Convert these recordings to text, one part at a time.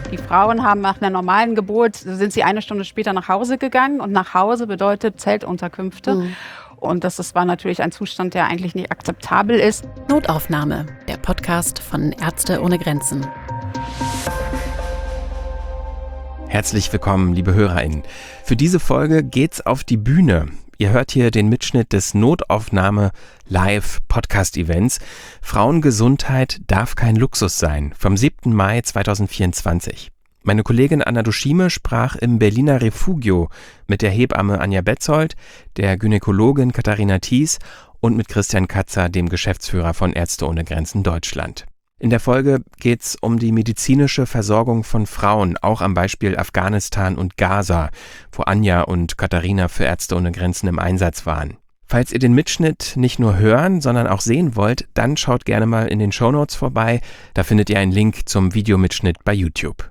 Die Frauen haben nach einer normalen Geburt, sind sie 1 Stunde später nach Hause gegangen und nach Hause bedeutet Zeltunterkünfte. Und war natürlich ein Zustand, der eigentlich nicht akzeptabel ist. Notaufnahme, der Podcast von Ärzte ohne Grenzen. Herzlich willkommen, liebe HörerInnen. Für diese Folge geht's auf die Bühne. Ihr hört hier den Mitschnitt des Notaufnahme-Live-Podcast-Events Frauengesundheit darf kein Luxus sein vom 7. Mai 2024. Meine Kollegin Anna Duschime sprach im Berliner Refugio mit der Hebamme Anja Betzold, der Gynäkologin Katharina Thies und mit Christian Katzer, dem Geschäftsführer von Ärzte ohne Grenzen Deutschland. In der Folge geht's um die medizinische Versorgung von Frauen, auch am Beispiel Afghanistan und Gaza, wo Anja und Katharina für Ärzte ohne Grenzen im Einsatz waren. Falls ihr den Mitschnitt nicht nur hören, sondern auch sehen wollt, dann schaut gerne mal in den Shownotes vorbei. Da findet ihr einen Link zum Videomitschnitt bei YouTube.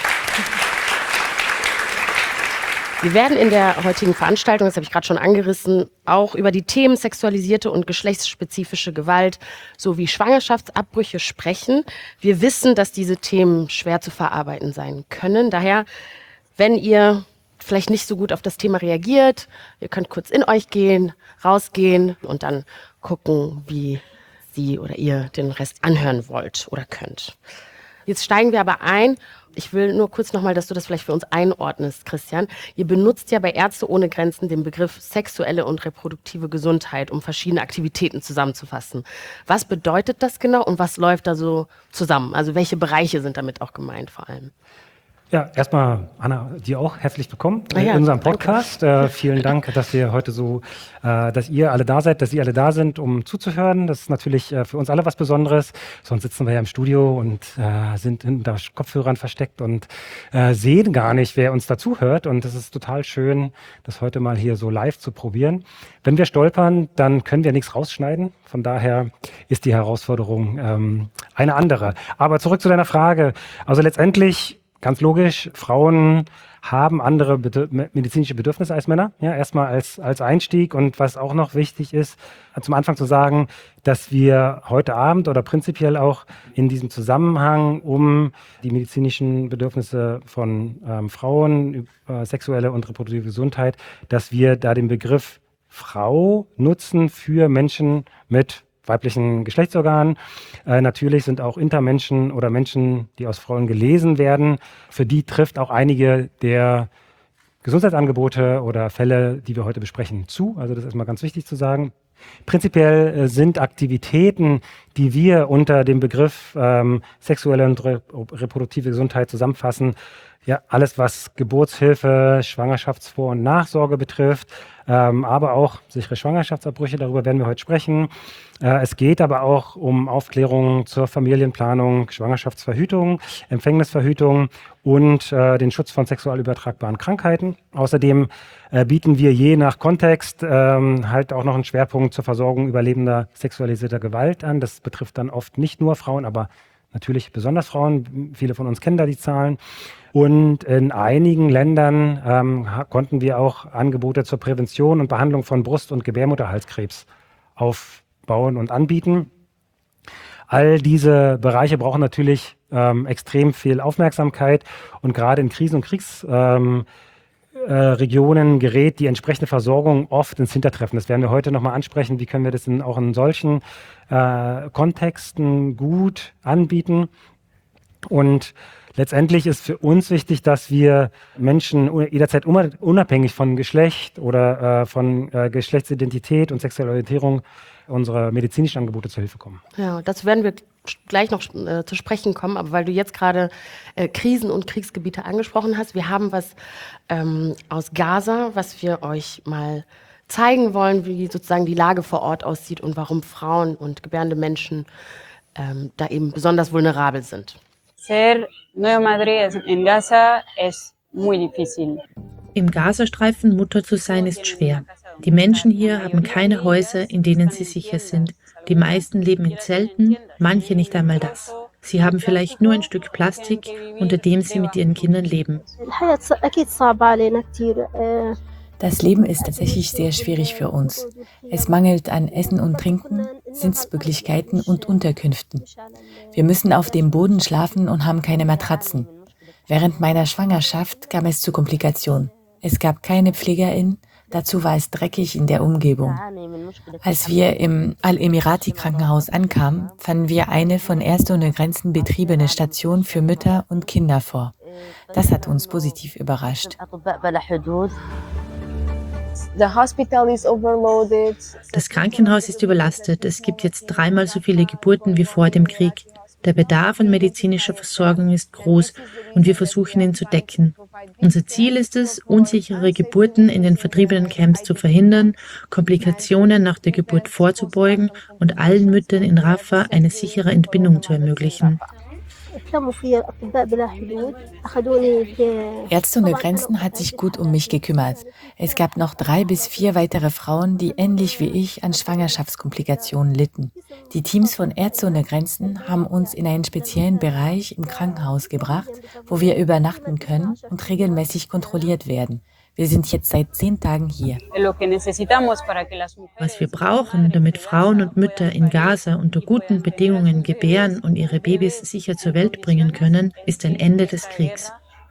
Wir werden in der heutigen Veranstaltung, das habe ich gerade schon angerissen, auch über die Themen sexualisierte und geschlechtsspezifische Gewalt sowie Schwangerschaftsabbrüche sprechen. Wir wissen, dass diese Themen schwer zu verarbeiten sein können. Daher, wenn ihr vielleicht nicht so gut auf das Thema reagiert, ihr könnt kurz in euch gehen, rausgehen und dann gucken, wie Sie oder ihr den Rest anhören wollt oder könnt. Jetzt steigen wir aber ein. Ich will nur kurz nochmal, dass du das vielleicht für uns einordnest, Christian. Ihr benutzt ja bei Ärzte ohne Grenzen den Begriff sexuelle und reproduktive Gesundheit, um verschiedene Aktivitäten zusammenzufassen. Was bedeutet das genau und was läuft da so zusammen? Also welche Bereiche sind damit auch gemeint vor allem? Ja, erstmal, Anna, dir auch herzlich willkommen in unserem Podcast. Vielen Dank, dass wir heute dass ihr alle da seid, dass Sie alle da sind, um zuzuhören. Das ist natürlich für uns alle was Besonderes. Sonst sitzen wir ja im Studio und sind hinter Kopfhörern versteckt und sehen gar nicht, wer uns da zuhört. Und es ist total schön, das heute mal hier so live zu probieren. Wenn wir stolpern, dann können wir nichts rausschneiden. Von daher ist die Herausforderung eine andere. Aber zurück zu deiner Frage. Also letztendlich, ganz logisch, Frauen haben andere medizinische Bedürfnisse als Männer. Ja, erstmal als Einstieg. Und was auch noch wichtig ist, zum Anfang zu sagen, dass wir heute Abend oder prinzipiell auch in diesem Zusammenhang um die medizinischen Bedürfnisse von Frauen, sexuelle und reproduktive Gesundheit, dass wir da den Begriff Frau nutzen für Menschen mit weiblichen Geschlechtsorganen. Natürlich sind auch Intermenschen oder Menschen, die aus Frauen gelesen werden, für die trifft auch einige der Gesundheitsangebote oder Fälle, die wir heute besprechen, zu. Also das ist erstmal ganz wichtig zu sagen. Prinzipiell sind Aktivitäten, die wir unter dem Begriff sexuelle und reproduktive Gesundheit zusammenfassen, ja, alles, was Geburtshilfe, Schwangerschaftsvor- und Nachsorge betrifft, aber auch sichere Schwangerschaftsabbrüche, darüber werden wir heute sprechen. Es geht aber auch um Aufklärung zur Familienplanung, Schwangerschaftsverhütung, Empfängnisverhütung und den Schutz von sexuell übertragbaren Krankheiten. Außerdem bieten wir je nach Kontext halt auch noch einen Schwerpunkt zur Versorgung überlebender sexualisierter Gewalt an. Das betrifft dann oft nicht nur Frauen, aber natürlich besonders Frauen. Viele von uns kennen da die Zahlen. Und in einigen Ländern konnten wir auch Angebote zur Prävention und Behandlung von Brust- und Gebärmutterhalskrebs aufbauen und anbieten. All diese Bereiche brauchen natürlich extrem viel Aufmerksamkeit und gerade in Krisen- und Kriegsregionen gerät die entsprechende Versorgung oft ins Hintertreffen. Das werden wir heute nochmal ansprechen. Wie können wir das auch in solchen Kontexten gut anbieten? Und letztendlich ist für uns wichtig, dass wir Menschen jederzeit unabhängig von Geschlecht oder von Geschlechtsidentität und sexueller Orientierung unsere medizinischen Angebote zur Hilfe kommen. Ja, dazu werden wir gleich noch zu sprechen kommen, aber weil du jetzt gerade Krisen- und Kriegsgebiete angesprochen hast, wir haben was aus Gaza, was wir euch mal zeigen wollen, wie sozusagen die Lage vor Ort aussieht und warum Frauen und gebärende Menschen da eben besonders vulnerabel sind. Ser nueva madre en Gaza es muy difícil. Im Gazastreifen Mutter zu sein ist schwer. Die Menschen hier haben keine Häuser, in denen sie sicher sind. Die meisten leben in Zelten, manche nicht einmal das. Sie haben vielleicht nur ein Stück Plastik, unter dem sie mit ihren Kindern leben. Das Leben ist tatsächlich sehr schwierig für uns. Es mangelt an Essen und Trinken, Sitzmöglichkeiten und Unterkünften. Wir müssen auf dem Boden schlafen und haben keine Matratzen. Während meiner Schwangerschaft kam es zu Komplikationen. Es gab keine Pflegerin, dazu war es dreckig in der Umgebung. Als wir im Al-Emirati-Krankenhaus ankamen, fanden wir eine von Ärzte ohne Grenzen betriebene Station für Mütter und Kinder vor. Das hat uns positiv überrascht. Das Krankenhaus ist überlastet. Es gibt jetzt 3-mal so viele Geburten wie vor dem Krieg. Der Bedarf an medizinischer Versorgung ist groß und wir versuchen ihn zu decken. Unser Ziel ist es, unsichere Geburten in den vertriebenen Camps zu verhindern, Komplikationen nach der Geburt vorzubeugen und allen Müttern in Rafah eine sichere Entbindung zu ermöglichen. Ärzte ohne Grenzen hat sich gut um mich gekümmert. Es gab noch 3 bis 4 weitere Frauen, die ähnlich wie ich an Schwangerschaftskomplikationen litten. Die Teams von Ärzte ohne Grenzen haben uns in einen speziellen Bereich im Krankenhaus gebracht, wo wir übernachten können und regelmäßig kontrolliert werden. Wir sind jetzt seit 10 Tagen hier. Was wir brauchen, damit Frauen und Mütter in Gaza unter guten Bedingungen gebären und ihre Babys sicher zur Welt bringen können, ist ein Ende des Kriegs.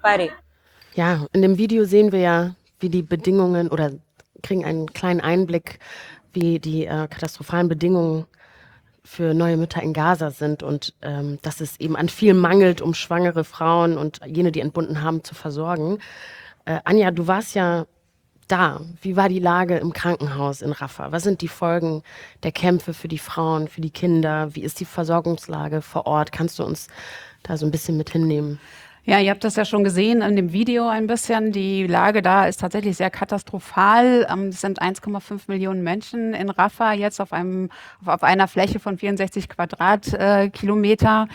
Ja, in dem Video sehen wir ja, wie die Bedingungen oder kriegen einen kleinen Einblick, wie die katastrophalen Bedingungen für neue Mütter in Gaza sind und dass es eben an viel mangelt, um schwangere Frauen und jene, die entbunden haben, zu versorgen. Anja, du warst ja da. Wie war die Lage im Krankenhaus in Rafah? Was sind die Folgen der Kämpfe für die Frauen, für die Kinder? Wie ist die Versorgungslage vor Ort? Kannst du uns da so ein bisschen mit hinnehmen? Ja, ihr habt das ja schon gesehen in dem Video ein bisschen. Die Lage da ist tatsächlich sehr katastrophal. Es sind 1,5 Millionen Menschen in Rafah jetzt auf einer Fläche von 64 Quadratkilometer.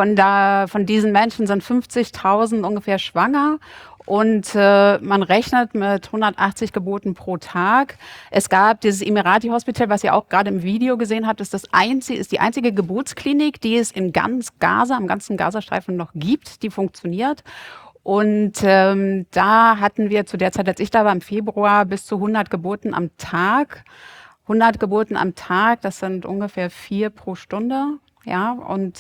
Von diesen Menschen sind 50.000 ungefähr schwanger. Und man rechnet mit 180 Geburten pro Tag. Es gab dieses Emirati-Hospital, was ihr auch gerade im Video gesehen habt, ist die einzige Geburtsklinik, die es in ganz Gaza, am ganzen Gazastreifen noch gibt, die funktioniert. Und da hatten wir zu der Zeit, als ich da war, im Februar, bis zu 100 Geburten am Tag. 100 Geburten am Tag, das sind ungefähr 4 pro Stunde. Ja, und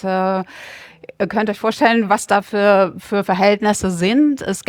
ihr könnt euch vorstellen, was da für Verhältnisse sind. Es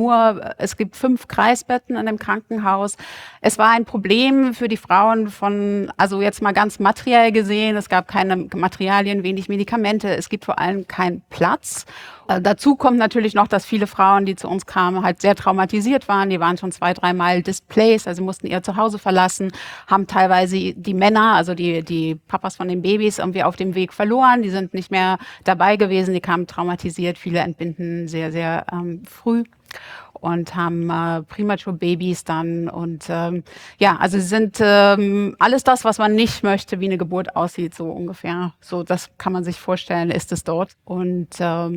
gibt 5 Kreisbetten in dem Krankenhaus. Es war ein Problem für die Frauen also jetzt mal ganz materiell gesehen, es gab keine Materialien, wenig Medikamente, es gibt vor allem keinen Platz. Dazu kommt natürlich noch, dass viele Frauen, die zu uns kamen, halt sehr traumatisiert waren. Die waren schon 2-3 Mal displaced, also mussten ihr Zuhause verlassen, haben teilweise die Männer, also die Papas von den Babys irgendwie auf dem Weg verloren. Die sind nicht mehr dabei gewesen, die kamen traumatisiert. Viele entbinden sehr, sehr früh und haben Premature Babys dann und also sie sind alles das, was man nicht möchte, wie eine Geburt aussieht, so ungefähr. So, das kann man sich vorstellen, ist es dort. Und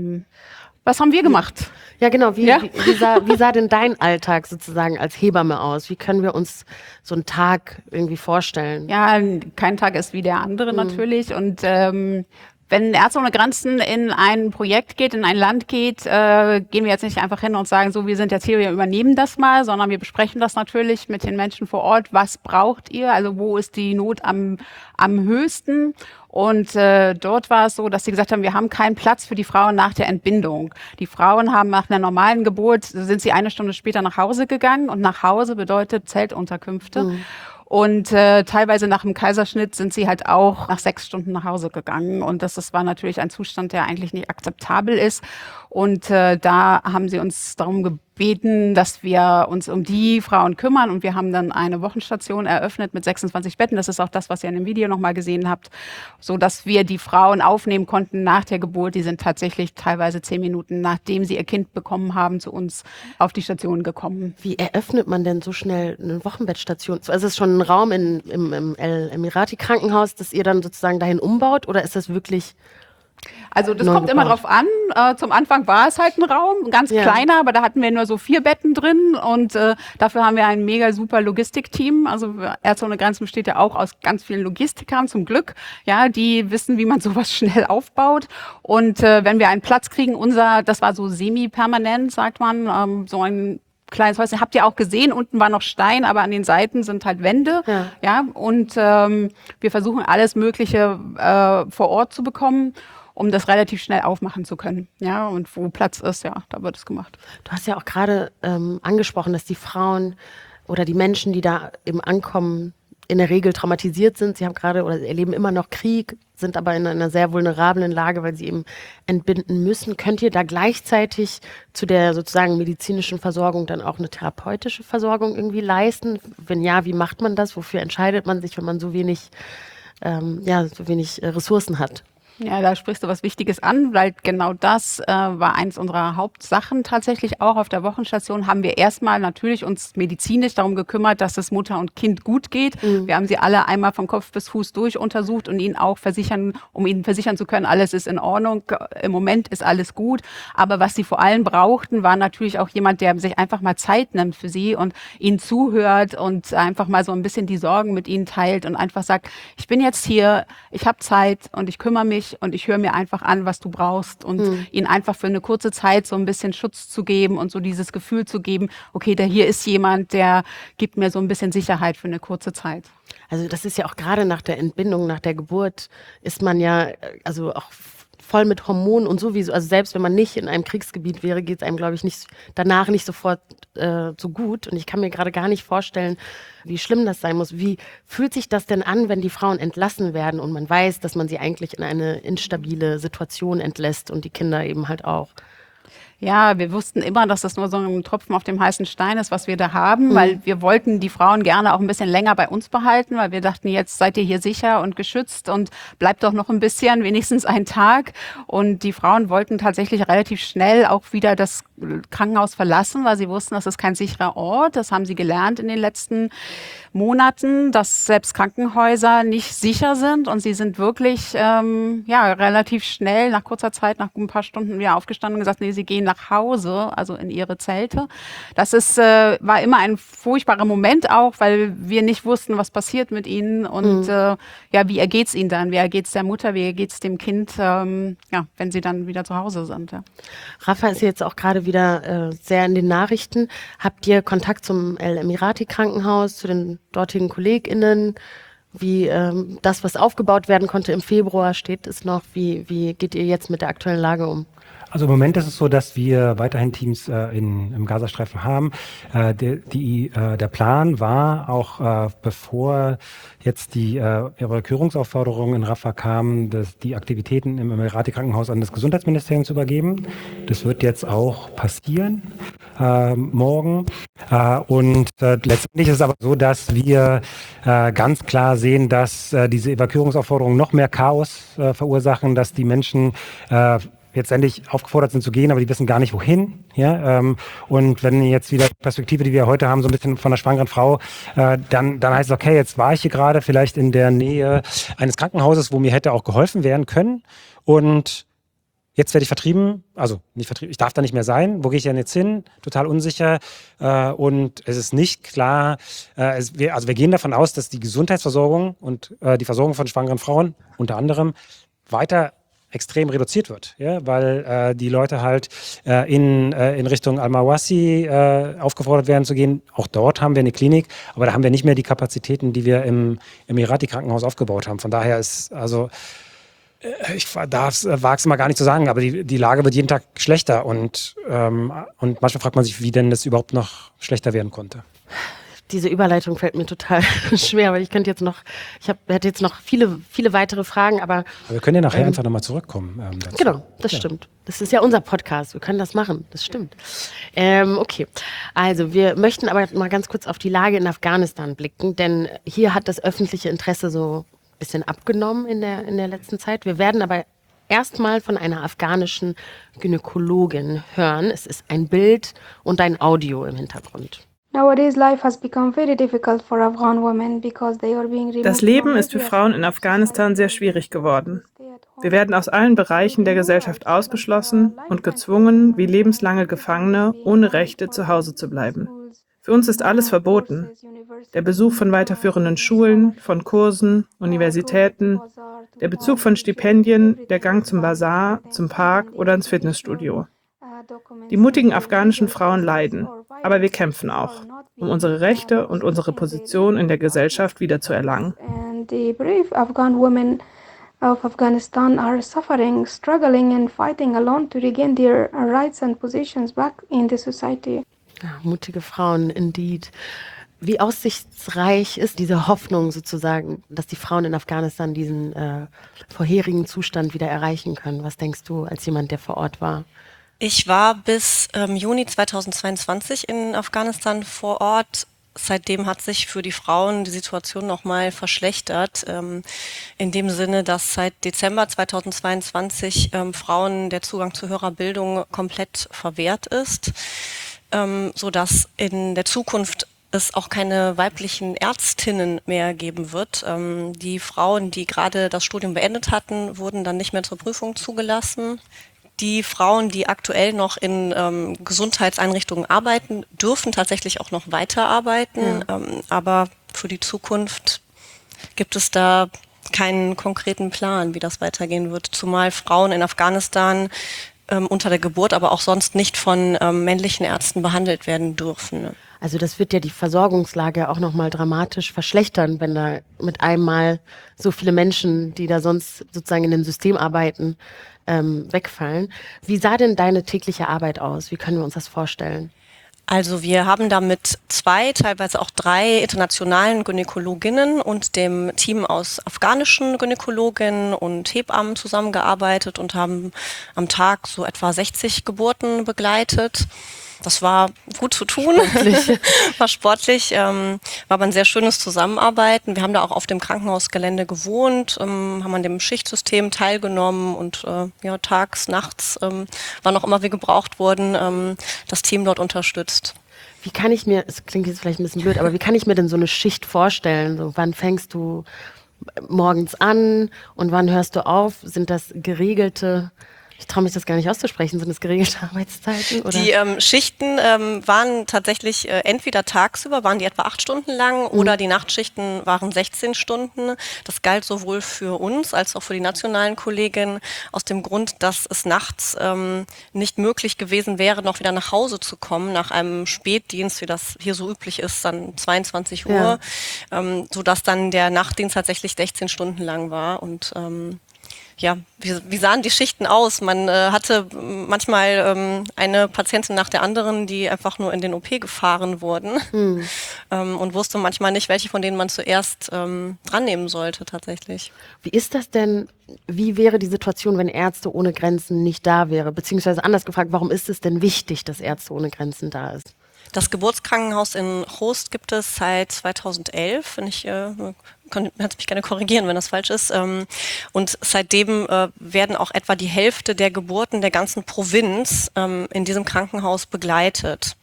was haben wir gemacht? Ja, genau. Wie sah denn dein Alltag sozusagen als Hebamme aus? Wie können wir uns so einen Tag irgendwie vorstellen? Ja, kein Tag ist wie der andere natürlich und wenn Ärzte ohne Grenzen in ein Projekt geht, in ein Land geht, gehen wir jetzt nicht einfach hin und sagen, so, wir sind jetzt hier, wir übernehmen das mal, sondern wir besprechen das natürlich mit den Menschen vor Ort. Was braucht ihr? Also wo ist die Not am höchsten? Und dort war es so, dass sie gesagt haben, wir haben keinen Platz für die Frauen nach der Entbindung. Die Frauen haben nach einer normalen Geburt, sind sie 1 Stunde später nach Hause gegangen und nach Hause bedeutet Zeltunterkünfte. Mhm. Und teilweise nach dem Kaiserschnitt sind sie halt auch nach 6 Stunden nach Hause gegangen. Und das war natürlich ein Zustand, der eigentlich nicht akzeptabel ist. Und da haben sie uns darum gebeten, dass wir uns um die Frauen kümmern. Und wir haben dann eine Wochenstation eröffnet mit 26 Betten. Das ist auch das, was ihr in dem Video nochmal gesehen habt, so dass wir die Frauen aufnehmen konnten nach der Geburt. Die sind tatsächlich teilweise 10 Minuten, nachdem sie ihr Kind bekommen haben, zu uns auf die Station gekommen. Wie eröffnet man denn so schnell eine Wochenbettstation? Also ist es schon ein Raum im Emirati-Krankenhaus, das ihr dann sozusagen dahin umbaut? Oder ist das wirklich... Also das kommt immer drauf an. Zum Anfang war es halt ein Raum, ganz kleiner, aber da hatten wir nur so 4 Betten drin und dafür haben wir ein mega super Logistikteam. Also Ärzte ohne Grenzen besteht ja auch aus ganz vielen Logistikern zum Glück. Ja, die wissen, wie man sowas schnell aufbaut. Und wenn wir einen Platz kriegen, das war so semi-permanent, sagt man, so ein kleines Häuschen. Habt ihr auch gesehen, unten war noch Stein, aber an den Seiten sind halt Wände. Ja und wir versuchen alles Mögliche vor Ort zu bekommen. um das relativ schnell aufmachen zu können. Ja, und wo Platz ist, ja, da wird es gemacht. Du hast ja auch gerade angesprochen, dass die Frauen oder die Menschen, die da eben ankommen, in der Regel traumatisiert sind. Sie haben gerade oder erleben immer noch Krieg, sind aber in einer sehr vulnerablen Lage, weil sie eben entbinden müssen. Könnt ihr da gleichzeitig zu der sozusagen medizinischen Versorgung dann auch eine therapeutische Versorgung irgendwie leisten? Wenn ja, wie macht man das? Wofür entscheidet man sich, wenn man so wenig Ressourcen hat? Ja, da sprichst du was Wichtiges an, weil genau das war eins unserer Hauptsachen tatsächlich. Auch auf der Wochenstation haben wir erstmal natürlich uns medizinisch darum gekümmert, dass es Mutter und Kind gut geht. Wir haben sie alle einmal von Kopf bis Fuß durch untersucht und ihnen versichern zu können, alles ist in Ordnung. Im Moment ist alles gut. Aber was sie vor allem brauchten, war natürlich auch jemand, der sich einfach mal Zeit nimmt für sie und ihnen zuhört und einfach mal so ein bisschen die Sorgen mit ihnen teilt und einfach sagt, ich bin jetzt hier, ich habe Zeit und ich kümmere mich und ich höre mir einfach an, was du brauchst und ihnen einfach für eine kurze Zeit so ein bisschen Schutz zu geben und so dieses Gefühl zu geben, okay, hier ist jemand, der gibt mir so ein bisschen Sicherheit für eine kurze Zeit. Also das ist ja auch gerade nach der Entbindung, nach der Geburt ist man ja also auch voll mit Hormonen und sowieso, also selbst wenn man nicht in einem Kriegsgebiet wäre, geht es einem, glaube ich, danach nicht sofort so gut. Und ich kann mir gerade gar nicht vorstellen, wie schlimm das sein muss. Wie fühlt sich das denn an, wenn die Frauen entlassen werden und man weiß, dass man sie eigentlich in eine instabile Situation entlässt und die Kinder eben halt auch? Ja, wir wussten immer, dass das nur so ein Tropfen auf dem heißen Stein ist, was wir da haben, weil wir wollten die Frauen gerne auch ein bisschen länger bei uns behalten, weil wir dachten, jetzt seid ihr hier sicher und geschützt und bleibt doch noch ein bisschen, wenigstens einen Tag. Und die Frauen wollten tatsächlich relativ schnell auch wieder das Krankenhaus verlassen, weil sie wussten, das ist kein sicherer Ort. Das haben sie gelernt in den letzten Monaten, dass selbst Krankenhäuser nicht sicher sind. Und sie sind wirklich relativ schnell, nach kurzer Zeit, nach ein paar Stunden wieder aufgestanden und gesagt, nee, sie gehen nach Hause, also in ihre Zelte. Das war immer ein furchtbarer Moment auch, weil wir nicht wussten, was passiert mit ihnen und wie ergeht's ihnen dann? Wie ergeht's der Mutter? Wie ergeht's dem Kind, wenn sie dann wieder zu Hause sind? Ja. Rafa ist jetzt auch gerade wieder sehr in den Nachrichten. Habt ihr Kontakt zum El Emirati Krankenhaus, zu den dortigen KollegInnen? Wie das, was aufgebaut werden konnte im Februar, steht es noch? Wie geht ihr jetzt mit der aktuellen Lage um? Also im Moment ist es so, dass wir weiterhin Teams im Gazastreifen haben. Der Plan war auch, bevor jetzt die Evakuierungsaufforderung in Rafah kam, die Aktivitäten im Emirati-Krankenhaus an das Gesundheitsministerium zu übergeben. Das wird jetzt auch passieren morgen. Letztendlich ist es aber so, dass wir ganz klar sehen, dass diese Evakuierungsaufforderungen noch mehr Chaos verursachen, dass die Menschen letztendlich aufgefordert sind zu gehen, aber die wissen gar nicht wohin. Ja? Und wenn jetzt wieder die Perspektive, die wir heute haben, so ein bisschen von einer schwangeren Frau, dann heißt es, okay, jetzt war ich hier gerade vielleicht in der Nähe eines Krankenhauses, wo mir hätte auch geholfen werden können und jetzt werde ich vertrieben, also nicht vertrieben, ich darf da nicht mehr sein. Wo gehe ich denn jetzt hin? Total unsicher. Und es ist nicht klar, wir gehen davon aus, dass die Gesundheitsversorgung und die Versorgung von schwangeren Frauen unter anderem weiter extrem reduziert wird, ja, weil die Leute halt in Richtung Al-Mawasi aufgefordert werden zu gehen. Auch dort haben wir eine Klinik, aber da haben wir nicht mehr die Kapazitäten, die wir im Emirati-Krankenhaus aufgebaut haben. Von daher ist, ich wage es mal gar nicht zu sagen, aber die Lage wird jeden Tag schlechter und manchmal fragt man sich, wie denn das überhaupt noch schlechter werden konnte. Diese Überleitung fällt mir total schwer, weil ich hätte jetzt noch viele weitere Fragen, aber wir können ja nachher einfach nochmal zurückkommen. Genau, das stimmt. Das ist ja unser Podcast, wir können das machen, das stimmt. Okay, also wir möchten aber mal ganz kurz auf die Lage in Afghanistan blicken, denn hier hat das öffentliche Interesse so ein bisschen abgenommen in der letzten Zeit. Wir werden aber erstmal von einer afghanischen Gynäkologin hören. Es ist ein Bild und ein Audio im Hintergrund. Das Leben ist für Frauen in Afghanistan sehr schwierig geworden. Wir werden aus allen Bereichen der Gesellschaft ausgeschlossen und gezwungen, wie lebenslange Gefangene ohne Rechte zu Hause zu bleiben. Für uns ist alles verboten. Der Besuch von weiterführenden Schulen, von Kursen, Universitäten, der Bezug von Stipendien, der Gang zum Bazar, zum Park oder ins Fitnessstudio. Die mutigen afghanischen Frauen leiden, aber wir kämpfen auch, um unsere Rechte und unsere Position in der Gesellschaft wiederzuerlangen. of Afghanistan are suffering, struggling and fighting alone to regain their rights and positions back in the society. Ja, mutige Frauen, indeed. Wie aussichtsreich ist diese Hoffnung sozusagen, dass die Frauen in Afghanistan diesen vorherigen Zustand wieder erreichen können? Was denkst du als jemand, der vor Ort war? Ich war bis Juni 2022 in Afghanistan vor Ort. Seitdem hat sich für die Frauen die Situation nochmal verschlechtert, in dem Sinne, dass seit Dezember 2022 Frauen der Zugang zu höherer Bildung komplett verwehrt ist, sodass in der Zukunft es auch keine weiblichen Ärztinnen mehr geben wird. Die Frauen, die gerade das Studium beendet hatten, wurden dann nicht mehr zur Prüfung zugelassen. Die Frauen, die aktuell noch in Gesundheitseinrichtungen arbeiten, dürfen tatsächlich auch noch weiterarbeiten. Ja. Aber für die Zukunft gibt es da keinen konkreten Plan, wie das weitergehen wird. Zumal Frauen in Afghanistan unter der Geburt, aber auch sonst nicht von männlichen Ärzten behandelt werden dürfen. Also das wird ja die Versorgungslage auch nochmal dramatisch verschlechtern, wenn da mit einmal so viele Menschen, die da sonst sozusagen in dem System arbeiten, wegfallen. Wie sah denn deine tägliche Arbeit aus? Wie können wir uns das vorstellen? Also wir haben da mit 2, teilweise auch 3 internationalen Gynäkologinnen und dem Team aus afghanischen Gynäkologinnen und Hebammen zusammengearbeitet und haben am Tag so etwa 60 Geburten begleitet. Das war gut zu tun, war sportlich, war aber ein sehr schönes Zusammenarbeiten. Wir haben da auch auf dem Krankenhausgelände gewohnt, haben an dem Schichtsystem teilgenommen und tags, nachts, wann auch immer wir gebraucht wurden, das Team dort unterstützt. Wie kann ich mir, es klingt jetzt vielleicht ein bisschen blöd, aber wie kann ich mir denn so eine Schicht vorstellen? So, wann fängst du morgens an und wann hörst du auf? Sind das geregelte, ich traue mich das gar nicht auszusprechen, sind das geregelte Arbeitszeiten? Oder? Die Schichten waren tatsächlich entweder tagsüber, waren die etwa 8 Stunden lang, oder die Nachtschichten waren 16 Stunden. Das galt sowohl für uns als auch für die nationalen Kolleginnen aus dem Grund, dass es nachts nicht möglich gewesen wäre, noch wieder nach Hause zu kommen nach einem Spätdienst, wie das hier so üblich ist, dann 22 Uhr, sodass dann der Nachtdienst tatsächlich 16 Stunden lang war und wie sahen die Schichten aus? Man hatte manchmal eine Patientin nach der anderen, die einfach nur in den OP gefahren wurden und wusste manchmal nicht, welche von denen man zuerst dran nehmen sollte tatsächlich. Wie ist das denn, wie wäre die Situation, wenn Ärzte ohne Grenzen nicht da wäre? Beziehungsweise anders gefragt, warum ist es denn wichtig, dass Ärzte ohne Grenzen da ist? Das Geburtskrankenhaus in Khost gibt es seit 2011, kannst mich gerne korrigieren, wenn das falsch ist. Und seitdem werden auch etwa die Hälfte der Geburten der ganzen Provinz in diesem Krankenhaus begleitet.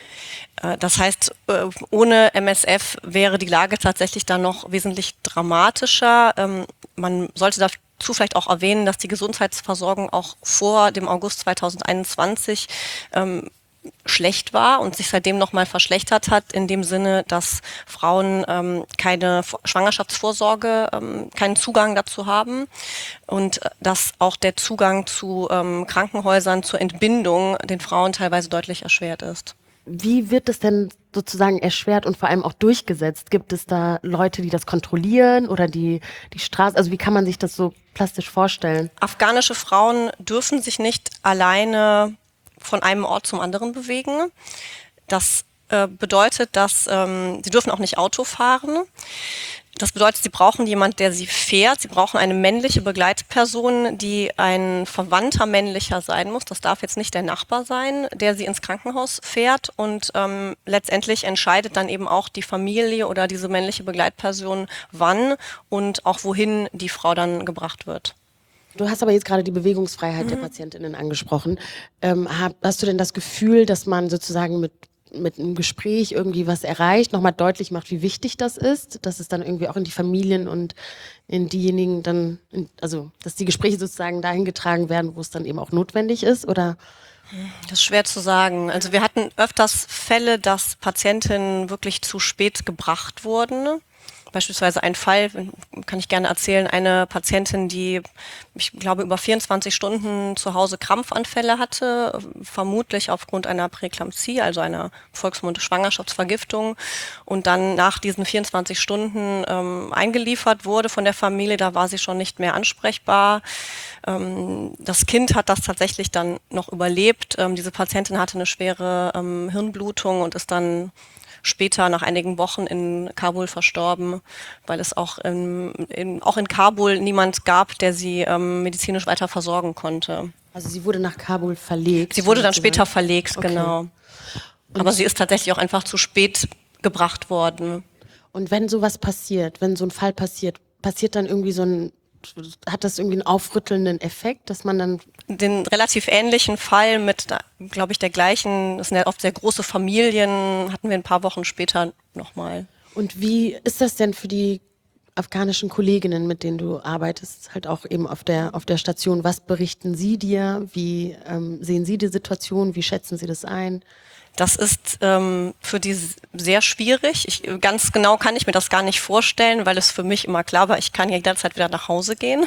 Das heißt, ohne MSF wäre die Lage tatsächlich dann noch wesentlich dramatischer. Man sollte dazu vielleicht auch erwähnen, dass die Gesundheitsversorgung auch vor dem August 2021 schlecht war und sich seitdem nochmal verschlechtert hat, in dem Sinne, dass Frauen keine Schwangerschaftsvorsorge, keinen Zugang dazu haben und dass auch der Zugang zu Krankenhäusern zur Entbindung den Frauen teilweise deutlich erschwert ist. Wie wird es denn sozusagen erschwert und vor allem auch durchgesetzt? Gibt es da Leute, die das kontrollieren oder die Straße? Also wie kann man sich das so plastisch vorstellen? Afghanische Frauen dürfen sich nicht alleine von einem Ort zum anderen bewegen. Das bedeutet, dass sie dürfen auch nicht Auto fahren. Das bedeutet, sie brauchen jemanden, der sie fährt. Sie brauchen eine männliche Begleitperson, die ein verwandter männlicher sein muss. Das darf jetzt nicht der Nachbar sein, der sie ins Krankenhaus fährt. Und letztendlich entscheidet dann eben auch die Familie oder diese männliche Begleitperson, wann und auch wohin die Frau dann gebracht wird. Du hast aber jetzt gerade die Bewegungsfreiheit der PatientInnen angesprochen. Hast du denn das Gefühl, dass man sozusagen mit einem Gespräch irgendwie was erreicht, nochmal deutlich macht, wie wichtig das ist, dass es dann irgendwie auch in die Familien und in diejenigen dann, also dass die Gespräche sozusagen dahin getragen werden, wo es dann eben auch notwendig ist, oder? Das ist schwer zu sagen. Also wir hatten öfters Fälle, dass Patientinnen wirklich zu spät gebracht wurden Beispielsweise ein Fall, kann ich gerne erzählen, eine Patientin, die, ich glaube, über 24 Stunden zu Hause Krampfanfälle hatte, vermutlich aufgrund einer Präeklampsie, also einer Volksmund Schwangerschaftsvergiftung, und dann nach diesen 24 Stunden eingeliefert wurde von der Familie. Da war sie schon nicht mehr ansprechbar. Das Kind hat das tatsächlich dann noch überlebt. Diese Patientin hatte eine schwere Hirnblutung und ist dann später nach einigen Wochen in Kabul verstorben, weil es auch in Kabul niemand gab, der sie medizinisch weiter versorgen konnte. Also sie wurde nach Kabul verlegt? Sie wurde dann später verlegt, okay. Genau. Aber sie ist tatsächlich auch einfach zu spät gebracht worden. Und wenn sowas passiert, wenn so ein Fall passiert dann irgendwie hat das irgendwie einen aufrüttelnden Effekt, dass man dann... Den relativ ähnlichen Fall mit, glaube ich, der gleichen, das sind ja oft sehr große Familien, hatten wir ein paar Wochen später nochmal. Und wie ist das denn für die afghanischen Kolleginnen, mit denen du arbeitest, halt auch eben auf der Station? Was berichten sie dir? Wie sehen sie die Situation? Wie schätzen sie das ein? Das ist für die sehr schwierig. Ganz genau kann ich mir das gar nicht vorstellen, weil es für mich immer klar war, ich kann ja jederzeit wieder nach Hause gehen.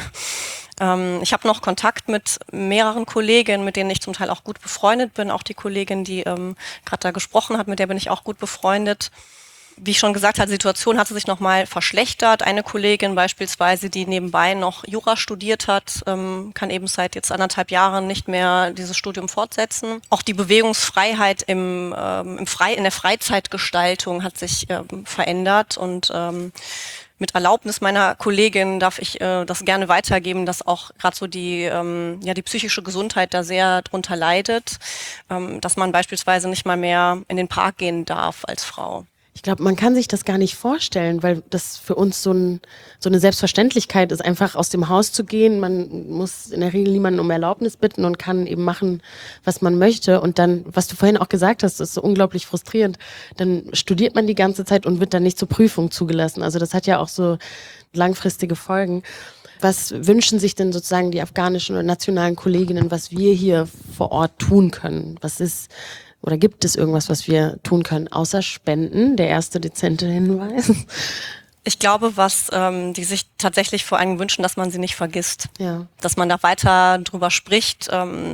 Ich habe noch Kontakt mit mehreren Kolleginnen, mit denen ich zum Teil auch gut befreundet bin. Auch die Kollegin, die gerade da gesprochen hat, mit der bin ich auch gut befreundet. Wie ich schon gesagt habe, die Situation hat sich nochmal verschlechtert. Eine Kollegin beispielsweise, die nebenbei noch Jura studiert hat, kann eben seit jetzt 1,5 Jahren nicht mehr dieses Studium fortsetzen. Auch die Bewegungsfreiheit in der Freizeitgestaltung hat sich verändert und mit Erlaubnis meiner Kollegin darf ich das gerne weitergeben, dass auch gerade so die psychische Gesundheit da sehr drunter leidet, dass man beispielsweise nicht mal mehr in den Park gehen darf als Frau. Ich glaube, man kann sich das gar nicht vorstellen, weil das für uns so eine Selbstverständlichkeit ist, einfach aus dem Haus zu gehen. Man muss in der Regel niemanden um Erlaubnis bitten und kann eben machen, was man möchte. Und dann, was du vorhin auch gesagt hast, ist so unglaublich frustrierend. Dann studiert man die ganze Zeit und wird dann nicht zur Prüfung zugelassen. Also das hat ja auch so langfristige Folgen. Was wünschen sich denn sozusagen die afghanischen oder nationalen Kolleginnen, was wir hier vor Ort tun können? Oder gibt es irgendwas, was wir tun können, außer Spenden? Der erste dezente Hinweis. Ich glaube, was die sich tatsächlich vor allem wünschen, dass man sie nicht vergisst. Ja. Dass man da weiter drüber spricht,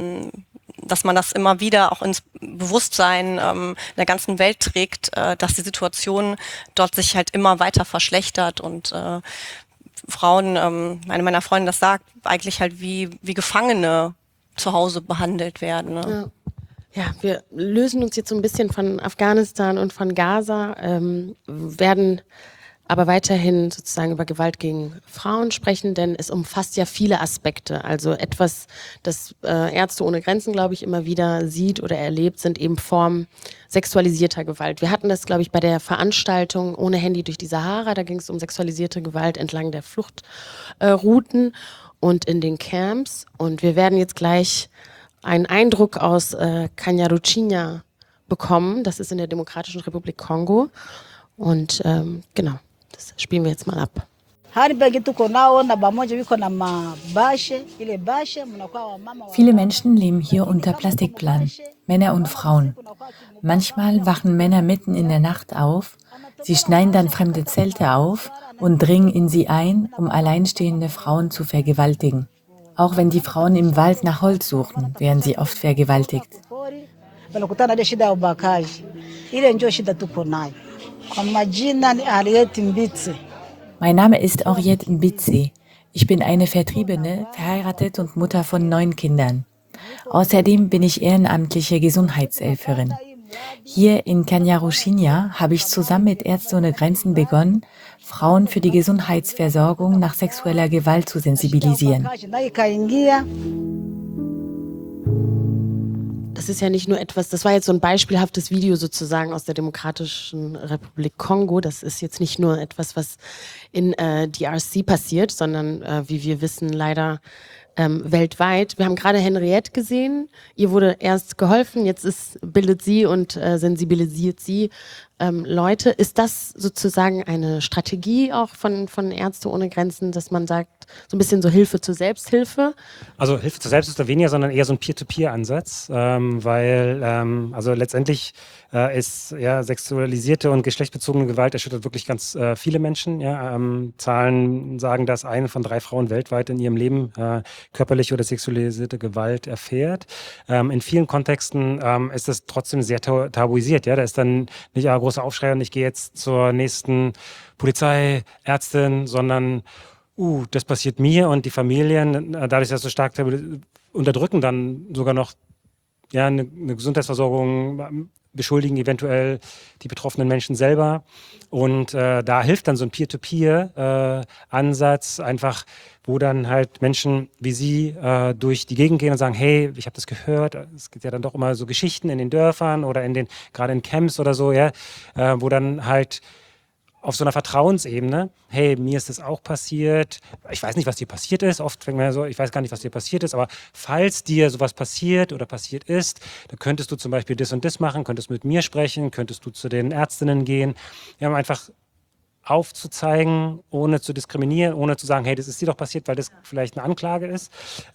dass man das immer wieder auch ins Bewusstsein der ganzen Welt trägt, dass die Situation dort sich halt immer weiter verschlechtert und Frauen, eine meiner Freunde das sagt, eigentlich halt wie Gefangene zu Hause behandelt werden. Ne? Ja. Ja, wir lösen uns jetzt so ein bisschen von Afghanistan und von Gaza, werden aber weiterhin sozusagen über Gewalt gegen Frauen sprechen, denn es umfasst ja viele Aspekte. Also etwas, das Ärzte ohne Grenzen, glaube ich, immer wieder sieht oder erlebt, sind eben Formen sexualisierter Gewalt. Wir hatten das, glaube ich, bei der Veranstaltung Ohne Handy durch die Sahara, da ging es um sexualisierte Gewalt entlang der Fluchtrouten und in den Camps. Und wir werden jetzt gleich einen Eindruck aus Kanyaruchinya bekommen. Das ist in der Demokratischen Republik Kongo. Und genau, das spielen wir jetzt mal ab. Viele Menschen leben hier unter Plastikplan, Männer und Frauen. Manchmal wachen Männer mitten in der Nacht auf. Sie schneiden dann fremde Zelte auf und dringen in sie ein, um alleinstehende Frauen zu vergewaltigen. Auch wenn die Frauen im Wald nach Holz suchen, werden sie oft vergewaltigt. Mein Name ist Henriette Mbitse. Ich bin eine Vertriebene, verheiratet und Mutter von 9 Kindern. Außerdem bin ich ehrenamtliche Gesundheitshelferin. Hier in Kanyaruchinya habe ich zusammen mit Ärzte ohne Grenzen begonnen, Frauen für die Gesundheitsversorgung nach sexueller Gewalt zu sensibilisieren. Das ist ja nicht nur etwas, das war jetzt so ein beispielhaftes Video sozusagen aus der Demokratischen Republik Kongo. Das ist jetzt nicht nur etwas, was in DRC passiert, sondern wie wir wissen, leider weltweit. Wir haben gerade Henriette gesehen. Ihr wurde erst geholfen, jetzt bildet sie und sensibilisiert sie Leute. Ist das sozusagen eine Strategie auch von Ärzte ohne Grenzen, dass man sagt, so ein bisschen so Hilfe zur Selbsthilfe? Also Hilfe zur Selbsthilfe ist da weniger, sondern eher so ein Peer-to-Peer-Ansatz, weil also letztendlich ist ja sexualisierte und geschlechtsbezogene Gewalt erschüttert wirklich ganz viele Menschen. Ja? Zahlen sagen, dass 1 von 3 Frauen weltweit in ihrem Leben körperliche oder sexualisierte Gewalt erfährt. In vielen Kontexten ist das trotzdem sehr tabuisiert. Ja? Da ist dann nicht ein großer Aufschrei und ich gehe jetzt zur nächsten Polizeiärztin, sondern das passiert mir und die Familien, dadurch, dass so stark unterdrücken, dann sogar noch eine Gesundheitsversorgung, beschuldigen eventuell die betroffenen Menschen selber. Und da hilft dann so ein Peer-to-Peer-Ansatz einfach, wo dann halt Menschen wie Sie durch die Gegend gehen und sagen, hey, ich habe das gehört. Es gibt ja dann doch immer so Geschichten in den Dörfern oder gerade in Camps oder so, ja, wo dann halt auf so einer Vertrauensebene, hey, mir ist das auch passiert, ich weiß nicht, was dir passiert ist, oft fängt man ja so, ich weiß gar nicht, was dir passiert ist, aber falls dir sowas passiert oder passiert ist, dann könntest du zum Beispiel das und das machen, könntest mit mir sprechen, könntest du zu den Ärztinnen gehen. Wir haben einfach aufzuzeigen, ohne zu diskriminieren, ohne zu sagen, hey, das ist dir doch passiert, weil das vielleicht eine Anklage ist.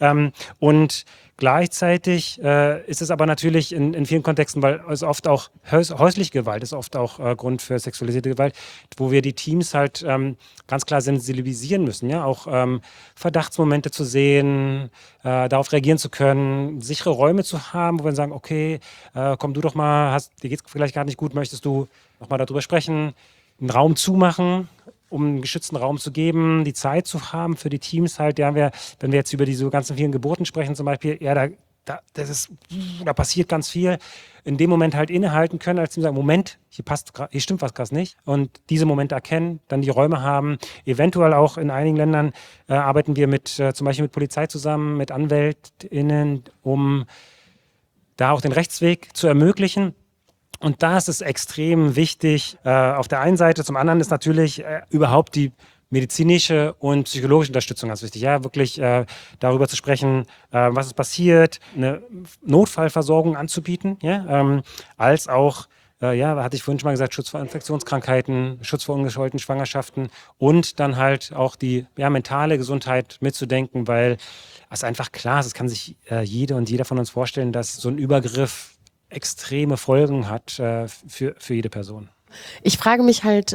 Und gleichzeitig ist es aber natürlich in vielen Kontexten, weil es oft auch häusliche Gewalt ist, oft auch Grund für sexualisierte Gewalt, wo wir die Teams halt ganz klar sensibilisieren müssen, ja, auch Verdachtsmomente zu sehen, darauf reagieren zu können, sichere Räume zu haben, wo wir sagen, okay, komm du doch mal, dir geht's vielleicht gar nicht gut, möchtest du noch mal darüber sprechen, einen Raum zumachen, um einen geschützten Raum zu geben, die Zeit zu haben für die Teams halt. Ja, wenn wir jetzt über diese ganzen vielen Geburten sprechen zum Beispiel, ja, da passiert ganz viel. In dem Moment halt innehalten können, als Team sagen, Moment, hier stimmt was krass nicht. Und diese Momente erkennen, dann die Räume haben. Eventuell auch in einigen Ländern arbeiten wir zum Beispiel mit Polizei zusammen, mit AnwältInnen, um da auch den Rechtsweg zu ermöglichen. Und da ist es extrem wichtig, auf der einen Seite, zum anderen ist natürlich überhaupt die medizinische und psychologische Unterstützung ganz wichtig. Ja, wirklich darüber zu sprechen, was ist passiert, eine Notfallversorgung anzubieten, ja, als auch, hatte ich vorhin schon mal gesagt, Schutz vor Infektionskrankheiten, Schutz vor ungewollten Schwangerschaften und dann halt auch die mentale Gesundheit mitzudenken, weil es einfach klar ist, es kann sich jede und jeder von uns vorstellen, dass so ein Übergriff extreme Folgen hat für jede Person. Ich frage mich halt,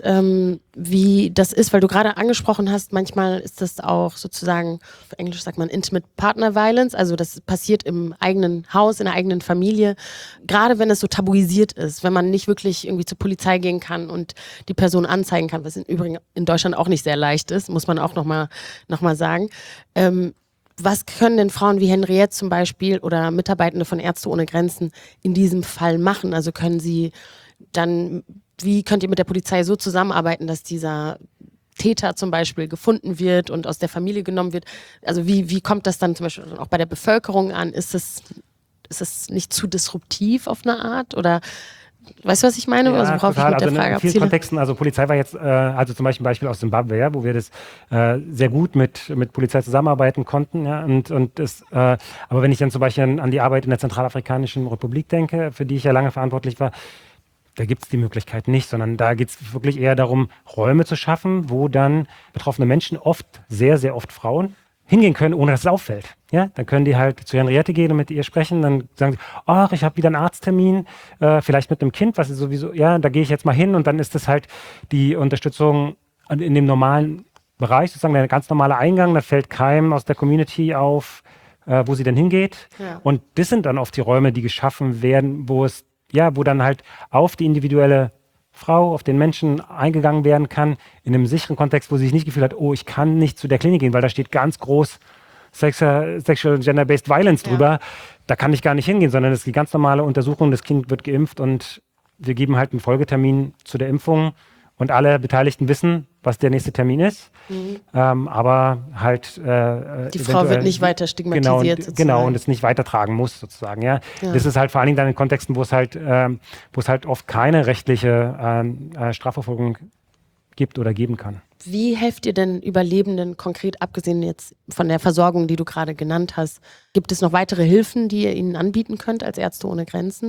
wie das ist, weil du gerade angesprochen hast, manchmal ist das auch sozusagen, auf Englisch sagt man Intimate Partner Violence, also das passiert im eigenen Haus, in der eigenen Familie, gerade wenn es so tabuisiert ist, wenn man nicht wirklich irgendwie zur Polizei gehen kann und die Person anzeigen kann, was im Übrigen in Deutschland auch nicht sehr leicht ist, muss man auch noch mal sagen. Was können denn Frauen wie Henriette zum Beispiel oder Mitarbeitende von Ärzte ohne Grenzen in diesem Fall machen? Also wie könnt ihr mit der Polizei so zusammenarbeiten, dass dieser Täter zum Beispiel gefunden wird und aus der Familie genommen wird? Also wie kommt das dann zum Beispiel auch bei der Bevölkerung an? Ist es nicht zu disruptiv auf eine Art? Oder weißt du, was ich meine? Ja, also worauf total. Ich mit der Frage in vielen Kontexten, also Polizei war jetzt, also zum Beispiel ein Beispiel aus Zimbabwe, ja, wo wir das sehr gut mit Polizei zusammenarbeiten konnten. Ja, aber wenn ich dann zum Beispiel an die Arbeit in der Zentralafrikanischen Republik denke, für die ich ja lange verantwortlich war, da gibt es die Möglichkeit nicht, sondern da geht es wirklich eher darum, Räume zu schaffen, wo dann betroffene Menschen, sehr, sehr oft Frauen, hingehen können, ohne dass es auffällt. Ja, dann können die halt zu Henriette gehen und mit ihr sprechen, dann sagen sie, ach, ich habe wieder einen Arzttermin, vielleicht mit einem Kind, was ist sowieso, ja, da gehe ich jetzt mal hin und dann ist das halt die Unterstützung in dem normalen Bereich, sozusagen der ganz normale Eingang, da fällt keinem aus der Community auf, wo sie denn hingeht. Ja. Und das sind dann oft die Räume, die geschaffen werden, wo dann halt auf die individuelle Frau, auf den Menschen eingegangen werden kann, in einem sicheren Kontext, wo sie sich nicht gefühlt hat, oh, ich kann nicht zu der Klinik gehen, weil da steht ganz groß Sexual Gender-Based Violence drüber. Da kann ich gar nicht hingehen, sondern das ist die ganz normale Untersuchung, das Kind wird geimpft und wir geben halt einen Folgetermin zu der Impfung und alle Beteiligten wissen, was der nächste Termin ist. Mhm. Aber halt die Frau wird nicht weiter stigmatisiert. Genau, und es nicht weitertragen muss sozusagen. Ja. Das ist halt vor allen Dingen dann in Kontexten, wo es halt oft keine rechtliche Strafverfolgung gibt oder geben kann. Wie helft ihr denn Überlebenden konkret, abgesehen jetzt von der Versorgung, die du gerade genannt hast? Gibt es noch weitere Hilfen, die ihr ihnen anbieten könnt als Ärzte ohne Grenzen?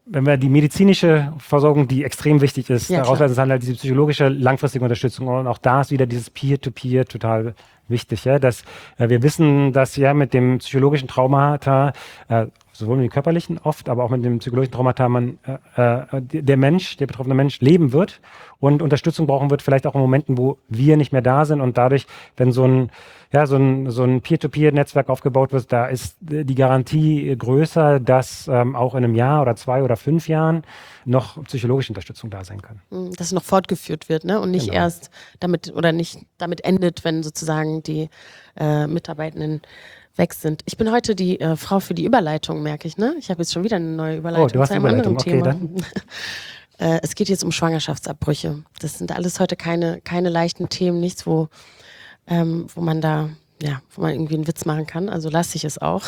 wenn wir die medizinische Versorgung, die extrem wichtig ist, daraus ist dann halt diese psychologische langfristige Unterstützung. Und auch da ist wieder dieses Peer-to-Peer total wichtig, ja, dass wir wissen, dass ja mit dem psychologischen Traumata, sowohl mit dem körperlichen oft, aber auch mit dem psychologischen Traumata der betroffene Mensch leben wird und Unterstützung brauchen wird, vielleicht auch in Momenten, wo wir nicht mehr da sind und dadurch, wenn so ein Peer-to-Peer-Netzwerk aufgebaut wird, da ist die Garantie größer, dass auch in einem Jahr oder 2 oder 5 Jahren noch psychologische Unterstützung da sein kann. Dass es noch fortgeführt wird, ne? Und nicht erst damit endet, wenn sozusagen die Mitarbeitenden weg sind. Ich bin heute die Frau für die Überleitung, merke ich, ne? Ich habe jetzt schon wieder eine neue Überleitung du hast zu einem Überleitung. anderen Okay, Thema. Es geht jetzt um Schwangerschaftsabbrüche. Das sind alles heute keine leichten Themen, nichts, wo man irgendwie einen Witz machen kann. Also lasse ich es auch.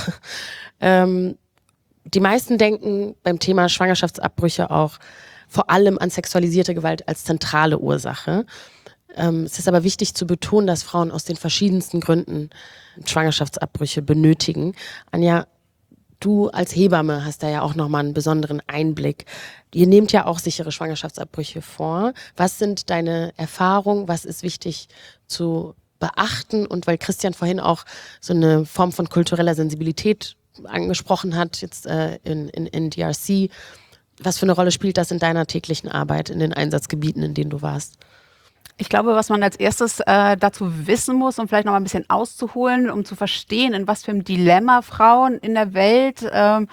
Die meisten denken beim Thema Schwangerschaftsabbrüche auch vor allem an sexualisierte Gewalt als zentrale Ursache. Es ist aber wichtig zu betonen, dass Frauen aus den verschiedensten Gründen Schwangerschaftsabbrüche benötigen. Anja, du als Hebamme hast da ja auch nochmal einen besonderen Einblick. Ihr nehmt ja auch sichere Schwangerschaftsabbrüche vor. Was sind deine Erfahrungen? Was ist wichtig zu beachten? Und weil Christian vorhin auch so eine Form von kultureller Sensibilität angesprochen hat, jetzt in DRC, was für eine Rolle spielt das in deiner täglichen Arbeit, in den Einsatzgebieten, in denen du warst? Ich glaube, was man als erstes dazu wissen muss, um vielleicht noch mal ein bisschen auszuholen, um zu verstehen, in was für einem Dilemma Frauen in der Welt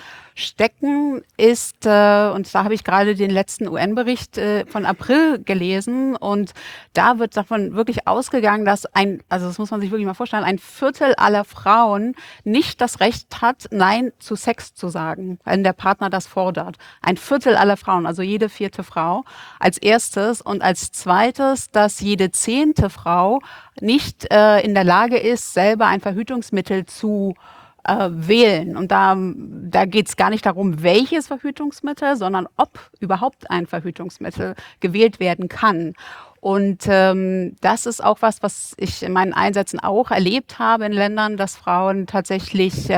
stecken, ist, und da habe ich gerade den letzten UN-Bericht von April gelesen, und da wird davon wirklich ausgegangen, dass das muss man sich wirklich mal vorstellen, 1/4 aller Frauen nicht das Recht hat, Nein zu Sex zu sagen, wenn der Partner das fordert. 1/4 aller Frauen, also jede 4. Frau als erstes, und als zweites, dass jede 10. Frau nicht in der Lage ist, selber ein Verhütungsmittel zu wählen. Und da geht es gar nicht darum, welches Verhütungsmittel, sondern ob überhaupt ein Verhütungsmittel gewählt werden kann. Und das ist auch was ich in meinen Einsätzen auch erlebt habe in Ländern, dass Frauen tatsächlich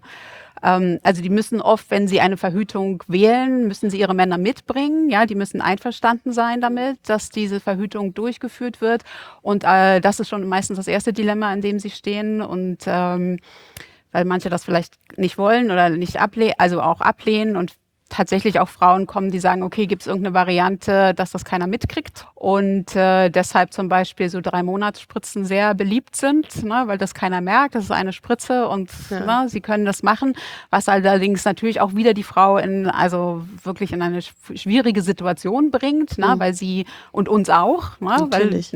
also die müssen oft, wenn sie eine Verhütung wählen, müssen sie ihre Männer mitbringen. Ja, die müssen einverstanden sein damit, dass diese Verhütung durchgeführt wird. Und das ist schon meistens das erste Dilemma, in dem sie stehen. Und weil manche das vielleicht nicht wollen oder nicht ablehnen und tatsächlich auch Frauen kommen, die sagen, okay, gibt es irgendeine Variante, dass das keiner mitkriegt, und deshalb zum Beispiel so 3-Monats-Spritzen sehr beliebt sind, ne, weil das keiner merkt, das ist eine Spritze und sie können das machen, was allerdings natürlich auch wieder die Frau wirklich in eine schwierige Situation bringt, ne, weil sie und uns auch, ne, natürlich.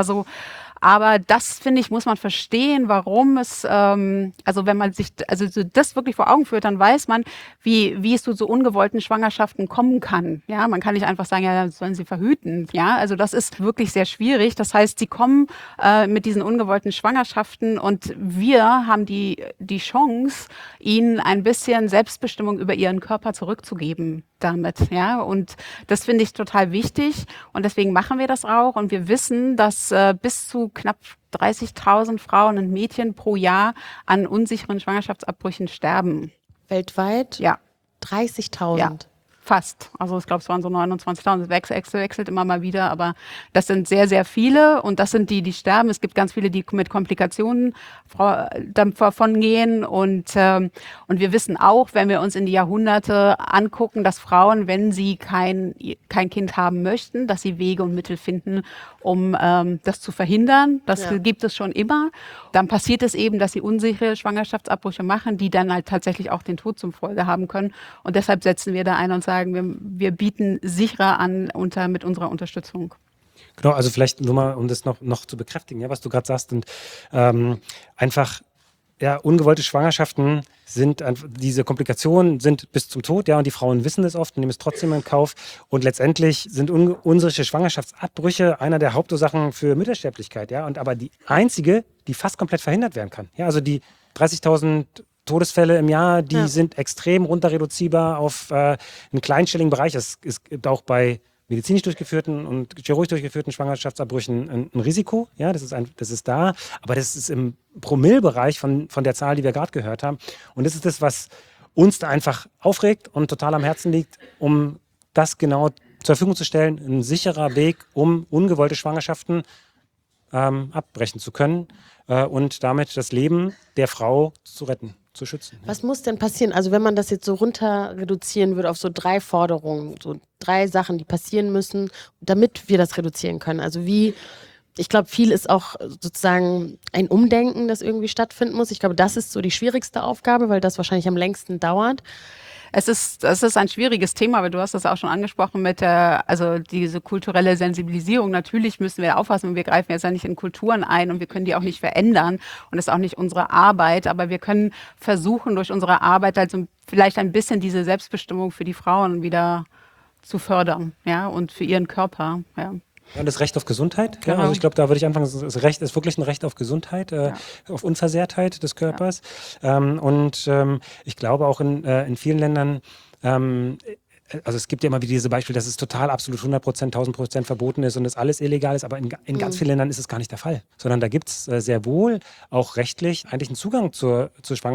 Aber das, finde ich, muss man verstehen, warum es, wenn man sich das wirklich vor Augen führt, dann weiß man, wie es zu so ungewollten Schwangerschaften kommen kann. Ja, man kann nicht einfach sagen, ja, sollen sie verhüten. Ja, also das ist wirklich sehr schwierig. Das heißt, sie kommen mit diesen ungewollten Schwangerschaften, und wir haben die Chance, ihnen ein bisschen Selbstbestimmung über ihren Körper zurückzugeben damit. Ja, und das finde ich total wichtig, und deswegen machen wir das auch, und wir wissen, dass bis zu knapp 30.000 Frauen und Mädchen pro Jahr an unsicheren Schwangerschaftsabbrüchen sterben. Weltweit? Ja. 30.000? Ja, fast. Also ich glaube, es waren so 29.000. Es wechselt immer mal wieder, aber das sind sehr, sehr viele, und das sind die sterben. Es gibt ganz viele, die mit Komplikationen davon gehen, und wir wissen auch, wenn wir uns in die Jahrhunderte angucken, dass Frauen, wenn sie kein Kind haben möchten, dass sie Wege und Mittel finden, um das zu verhindern. Das gibt es schon immer. Dann passiert es eben, dass sie unsichere Schwangerschaftsabbrüche machen, die dann halt tatsächlich auch den Tod zum Folge haben können. Und deshalb setzen wir da ein und sagen, wir bieten sicherer an mit unserer Unterstützung. Genau, also vielleicht nur mal, um das noch zu bekräftigen, ja, was du gerade sagst, und ungewollte Schwangerschaften diese Komplikationen sind bis zum Tod, ja, und die Frauen wissen das oft und nehmen es trotzdem in Kauf, und letztendlich sind unsichere Schwangerschaftsabbrüche einer der Hauptursachen für Müttersterblichkeit, ja, und aber die einzige, die fast komplett verhindert werden kann. Ja, also die 30.000 Todesfälle im Jahr, die sind extrem runterreduzierbar auf einen kleinstelligen Bereich. Es gibt auch bei medizinisch durchgeführten und chirurgisch durchgeführten Schwangerschaftsabbrüchen ein Risiko. Ja, das ist da. Aber das ist im Promillebereich von der Zahl, die wir gerade gehört haben. Und das ist das, was uns da einfach aufregt und total am Herzen liegt, um das genau zur Verfügung zu stellen, ein sicherer Weg, um ungewollte Schwangerschaften abbrechen zu können und damit das Leben der Frau zu retten, zu schützen. Was muss denn passieren? Also wenn man das jetzt so runter reduzieren würde auf so 3 Forderungen, so 3 Sachen, die passieren müssen, damit wir das reduzieren können. Also ich glaube, viel ist auch sozusagen ein Umdenken, das irgendwie stattfinden muss. Ich glaube, das ist so die schwierigste Aufgabe, weil das wahrscheinlich am längsten dauert. Es ist ein schwieriges Thema, aber du hast das auch schon angesprochen mit also diese kulturelle Sensibilisierung. Natürlich müssen wir aufpassen und wir greifen jetzt ja nicht in Kulturen ein und wir können die auch nicht verändern und das ist auch nicht unsere Arbeit, aber wir können versuchen, durch unsere Arbeit also vielleicht ein bisschen diese Selbstbestimmung für die Frauen wieder zu fördern, ja, und für ihren Körper, ja. Ja, das Recht auf Gesundheit. Genau. Ja, also ich glaube, da würde ich anfangen, das Recht ist wirklich ein Recht auf Gesundheit, auf Unversehrtheit des Körpers. Ja. Ich glaube auch in vielen Ländern, also es gibt ja immer wieder diese Beispiele, dass es total absolut 100%, 1000% verboten ist und das alles illegal ist, aber in ganz vielen Ländern ist es gar nicht der Fall. Sondern da gibt es sehr wohl auch rechtlich eigentlich einen Zugang zur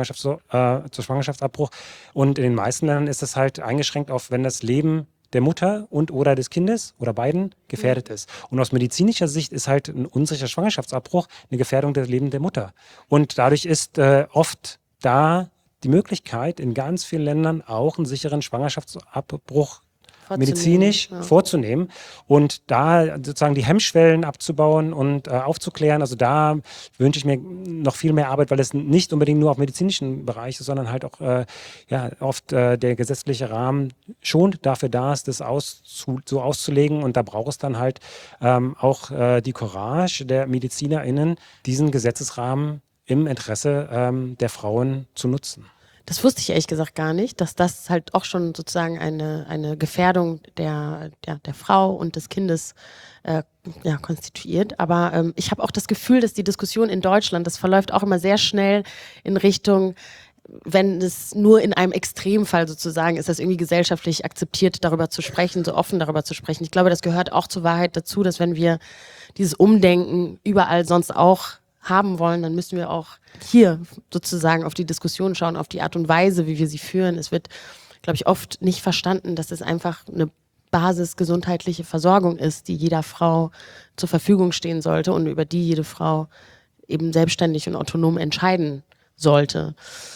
Schwangerschaftsabbruch. Und in den meisten Ländern ist es halt eingeschränkt auf, wenn das Leben der Mutter und oder des Kindes oder beiden gefährdet ist. Und aus medizinischer Sicht ist halt ein unsicherer Schwangerschaftsabbruch eine Gefährdung des Lebens der Mutter. Und dadurch ist oft da die Möglichkeit, in ganz vielen Ländern auch einen sicheren Schwangerschaftsabbruch medizinisch vorzunehmen und da sozusagen die Hemmschwellen abzubauen und aufzuklären. Also da wünsche ich mir noch viel mehr Arbeit, weil es nicht unbedingt nur auf medizinischen Bereich ist, sondern halt auch oft der gesetzliche Rahmen schon dafür da ist, das so auszulegen und da braucht es dann halt auch die Courage der MedizinerInnen, diesen Gesetzesrahmen im Interesse der Frauen zu nutzen. Das wusste ich ehrlich gesagt gar nicht, dass das halt auch schon sozusagen eine Gefährdung der Frau und des Kindes konstituiert. Aber ich habe auch das Gefühl, dass die Diskussion in Deutschland, das verläuft auch immer sehr schnell in Richtung, wenn es nur in einem Extremfall sozusagen ist, das irgendwie gesellschaftlich akzeptiert, darüber zu sprechen, so offen darüber zu sprechen. Ich glaube, das gehört auch zur Wahrheit dazu, dass wenn wir dieses Umdenken überall sonst auch haben wollen, dann müssen wir auch hier sozusagen auf die Diskussion schauen, auf die Art und Weise, wie wir sie führen. Es wird, glaube ich, oft nicht verstanden, dass es einfach eine basisgesundheitliche Versorgung ist, die jeder Frau zur Verfügung stehen sollte und über die jede Frau eben selbstständig und autonom entscheiden sollte.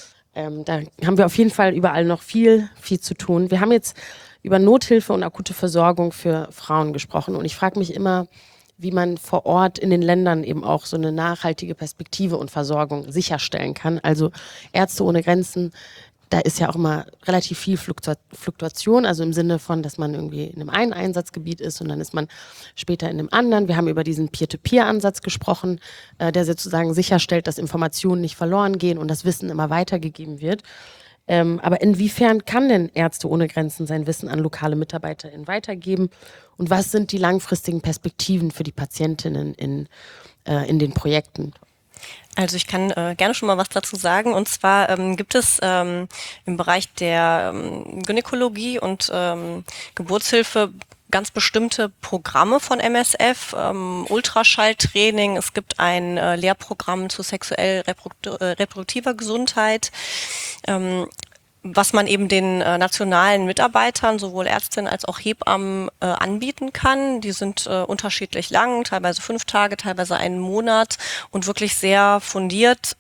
Da haben wir auf jeden Fall überall noch viel zu tun. Wir haben jetzt über Nothilfe und akute Versorgung für Frauen gesprochen und ich frage mich immer, wie man vor Ort in den Ländern eben auch so eine nachhaltige Perspektive und Versorgung sicherstellen kann. Also Ärzte ohne Grenzen, da ist ja auch immer relativ viel Fluktuation, also im Sinne von, dass man irgendwie in einem einen Einsatzgebiet ist und dann ist man später in einem anderen. Wir haben über diesen Peer-to-Peer-Ansatz gesprochen, der sozusagen sicherstellt, dass Informationen nicht verloren gehen und das Wissen immer weitergegeben wird. Aber inwiefern kann denn Ärzte ohne Grenzen sein Wissen an lokale MitarbeiterInnen weitergeben? Und was sind die langfristigen Perspektiven für die Patientinnen in den Projekten? Also ich kann gerne schon mal was dazu sagen. Und zwar gibt es im Bereich der Gynäkologie und Geburtshilfe ganz bestimmte Programme von MSF, Ultraschalltraining, es gibt ein Lehrprogramm zu sexuell reproduktiver Gesundheit, was man eben den nationalen Mitarbeitern, sowohl Ärztinnen als auch Hebammen, anbieten kann. Die sind unterschiedlich lang, teilweise 5 Tage, teilweise einen Monat und wirklich sehr fundiert,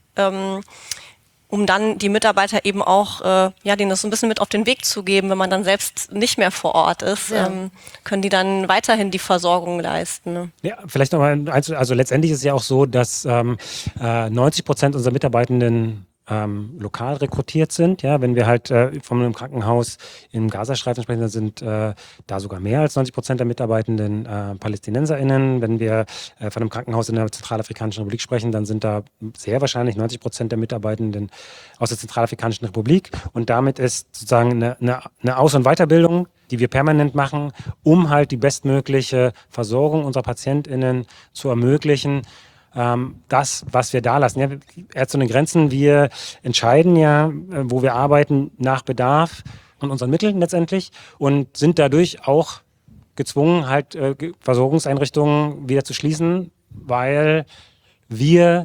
um dann die Mitarbeiter eben auch, denen das so ein bisschen mit auf den Weg zu geben, wenn man dann selbst nicht mehr vor Ort ist, können die dann weiterhin die Versorgung leisten. Ne? Ja, vielleicht nochmal, also letztendlich ist es ja auch so, dass 90% unserer Mitarbeitenden lokal rekrutiert sind. Ja, wenn wir halt von einem Krankenhaus im Gazastreifen sprechen, dann sind da sogar mehr als 90% der Mitarbeitenden PalästinenserInnen. Wenn wir von einem Krankenhaus in der Zentralafrikanischen Republik sprechen, dann sind da sehr wahrscheinlich 90% der Mitarbeitenden aus der Zentralafrikanischen Republik. Und damit ist sozusagen eine Aus- und Weiterbildung, die wir permanent machen, um halt die bestmögliche Versorgung unserer PatientInnen zu ermöglichen. Das, was wir da lassen. Ja, Ärzte ohne Grenzen, wir entscheiden ja, wo wir arbeiten, nach Bedarf und unseren Mitteln letztendlich und sind dadurch auch gezwungen, halt Versorgungseinrichtungen wieder zu schließen, weil wir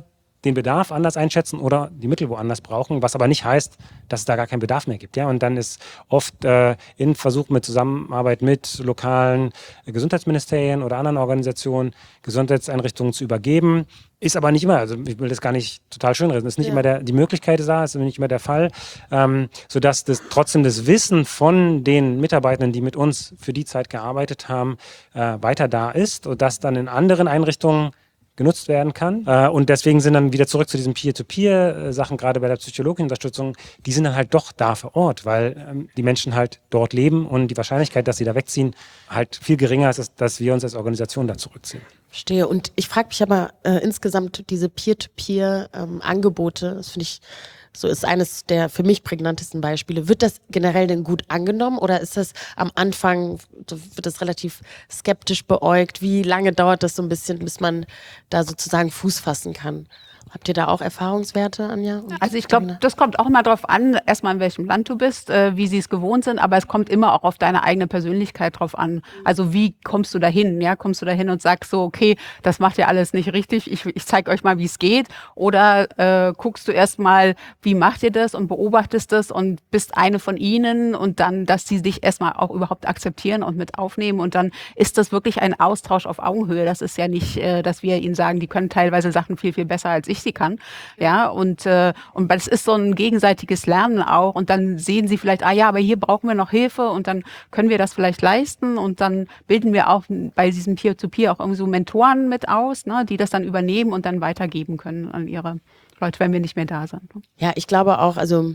den Bedarf anders einschätzen oder die Mittel woanders brauchen, was aber nicht heißt, dass es da gar keinen Bedarf mehr gibt. Ja? Und dann ist oft in Versuch mit Zusammenarbeit mit lokalen Gesundheitsministerien oder anderen Organisationen Gesundheitseinrichtungen zu übergeben. Ist aber nicht immer, also ich will das gar nicht total schönreden, ist nicht immer die Möglichkeit ist da, ist nicht immer der Fall, sodass trotzdem das Wissen von den Mitarbeitenden, die mit uns für die Zeit gearbeitet haben, weiter da ist und das dann in anderen Einrichtungen genutzt werden kann. Und deswegen sind dann wieder zurück zu diesen Peer-to-Peer-Sachen, gerade bei der psychologischen Unterstützung, die sind dann halt doch da vor Ort, weil die Menschen halt dort leben und die Wahrscheinlichkeit, dass sie da wegziehen, halt viel geringer ist, dass wir uns als Organisation da zurückziehen. Verstehe. Und ich frage mich aber insgesamt diese Peer-to-Peer-Angebote, das finde ich, so ist eines der für mich prägnantesten Beispiele. Wird das generell denn gut angenommen oder ist das am Anfang, wird das relativ skeptisch beäugt? Wie lange dauert das so ein bisschen, bis man da sozusagen Fuß fassen kann? Habt ihr da auch Erfahrungswerte, Anja? Also ich glaube, das kommt auch immer darauf an, erstmal in welchem Land du bist, wie sie es gewohnt sind, aber es kommt immer auch auf deine eigene Persönlichkeit drauf an. Also wie kommst du dahin? Ja, kommst du dahin und sagst so, okay, das macht ihr alles nicht richtig, ich zeige euch mal, wie es geht. Oder guckst du erstmal, wie macht ihr das und beobachtest das und bist eine von ihnen und dann, dass sie dich erstmal auch überhaupt akzeptieren und mit aufnehmen und dann ist das wirklich ein Austausch auf Augenhöhe. Das ist ja nicht, dass wir ihnen sagen, die können teilweise Sachen viel, viel besser als ich sie kann, ja, und es ist so ein gegenseitiges Lernen auch und dann sehen sie vielleicht, aber hier brauchen wir noch Hilfe und dann können wir das vielleicht leisten und dann bilden wir auch bei diesem Peer-to-Peer auch irgendwie so Mentoren mit aus, ne, die das dann übernehmen und dann weitergeben können an ihre Leute, wenn wir nicht mehr da sind. Ja, ich glaube auch, also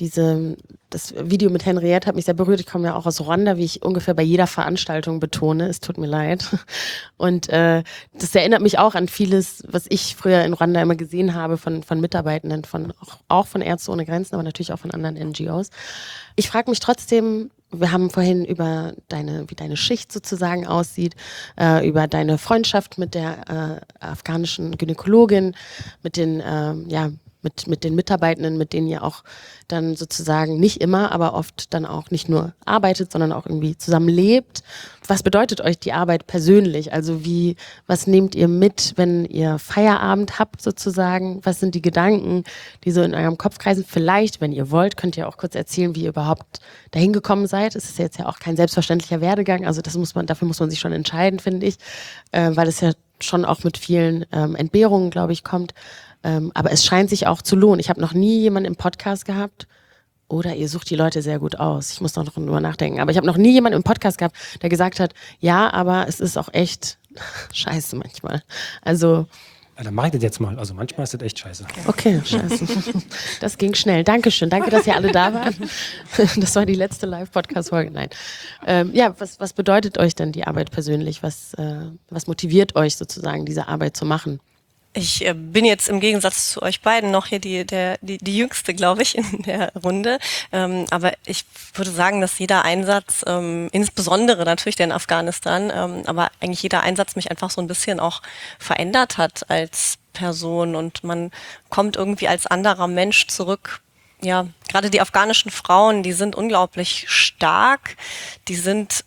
das Video mit Henriette hat mich sehr berührt. Ich komme ja auch aus Ruanda, wie ich ungefähr bei jeder Veranstaltung betone. Es tut mir leid. Und das erinnert mich auch an vieles, was ich früher in Ruanda immer gesehen habe von Mitarbeitenden, auch von Ärzte ohne Grenzen, aber natürlich auch von anderen NGOs. Ich frage mich trotzdem, wir haben vorhin über wie deine Schicht sozusagen aussieht, über deine Freundschaft mit der afghanischen Gynäkologin, mit den mit den Mitarbeitenden, mit denen ihr auch dann sozusagen nicht immer, aber oft dann auch nicht nur arbeitet, sondern auch irgendwie zusammen lebt. Was bedeutet euch die Arbeit persönlich? Also was nehmt ihr mit, wenn ihr Feierabend habt sozusagen? Was sind die Gedanken, die so in eurem Kopf kreisen? Vielleicht, wenn ihr wollt, könnt ihr auch kurz erzählen, wie ihr überhaupt dahin gekommen seid. Es ist jetzt ja auch kein selbstverständlicher Werdegang, also dafür muss man sich schon entscheiden, finde ich, weil es ja schon auch mit vielen Entbehrungen, glaube ich, kommt. Aber es scheint sich auch zu lohnen. Ich habe noch nie jemanden im Podcast gehabt, oder ihr sucht die Leute sehr gut aus. Ich muss noch drüber nachdenken. Aber ich habe noch nie jemanden im Podcast gehabt, der gesagt hat, ja, aber es ist auch echt scheiße manchmal. Also ja, dann mach ich das jetzt mal. Also manchmal ist das echt scheiße. Okay, scheiße. Das ging schnell. Dankeschön. Danke, dass ihr alle da wart. Das war die letzte Live-Podcast-Folge. Nein. Was bedeutet euch denn die Arbeit persönlich? Was motiviert euch sozusagen, diese Arbeit zu machen? Ich bin jetzt im Gegensatz zu euch beiden noch hier die Jüngste, glaube ich, in der Runde. Aber ich würde sagen, dass jeder Einsatz, insbesondere natürlich der in Afghanistan, aber eigentlich jeder Einsatz mich einfach so ein bisschen auch verändert hat als Person und man kommt irgendwie als anderer Mensch zurück. Ja, gerade die afghanischen Frauen, die sind unglaublich stark, die sind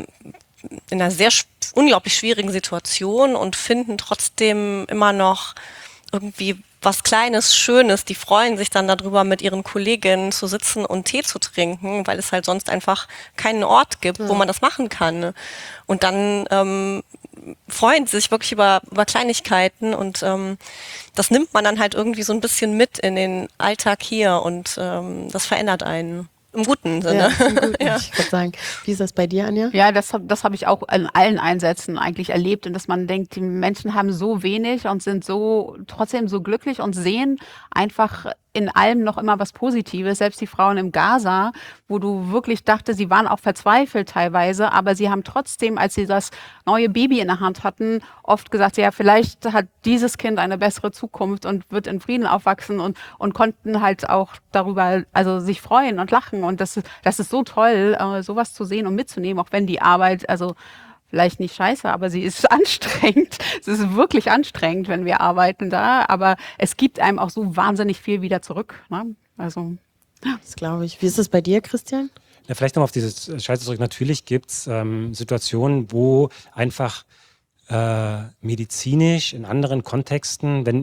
in einer unglaublich schwierigen Situation und finden trotzdem immer noch irgendwie was Kleines, Schönes. Die freuen sich dann darüber, mit ihren Kolleginnen zu sitzen und Tee zu trinken, weil es halt sonst einfach keinen Ort gibt, wo man das machen kann. Und dann freuen sie sich wirklich über Kleinigkeiten und das nimmt man dann halt irgendwie so ein bisschen mit in den Alltag hier und das verändert einen. Im guten Sinne. Ja, im Guten. Ja. Ich würde sagen, wie ist das bei dir, Anja? Ja, das hab ich auch in allen Einsätzen eigentlich erlebt und dass man denkt, die Menschen haben so wenig und sind trotzdem so glücklich und sehen einfach in allem noch immer was Positives. Selbst die Frauen im Gaza, wo du wirklich dachte, sie waren auch verzweifelt teilweise, aber sie haben trotzdem, als sie das neue Baby in der Hand hatten, oft gesagt, ja, vielleicht hat dieses Kind eine bessere Zukunft und wird in Frieden aufwachsen und konnten halt auch darüber, also sich freuen und lachen und das ist so toll, sowas zu sehen und mitzunehmen, auch wenn die Arbeit, also vielleicht nicht scheiße, aber sie ist anstrengend. Es ist wirklich anstrengend, wenn wir arbeiten da, aber es gibt einem auch so wahnsinnig viel wieder zurück. Ne? Also, ja. Das glaube ich. Wie ist es bei dir, Christian? Ja, vielleicht nochmal auf dieses Scheiße zurück. Natürlich gibt es Situationen, wo einfach medizinisch in anderen Kontexten, wenn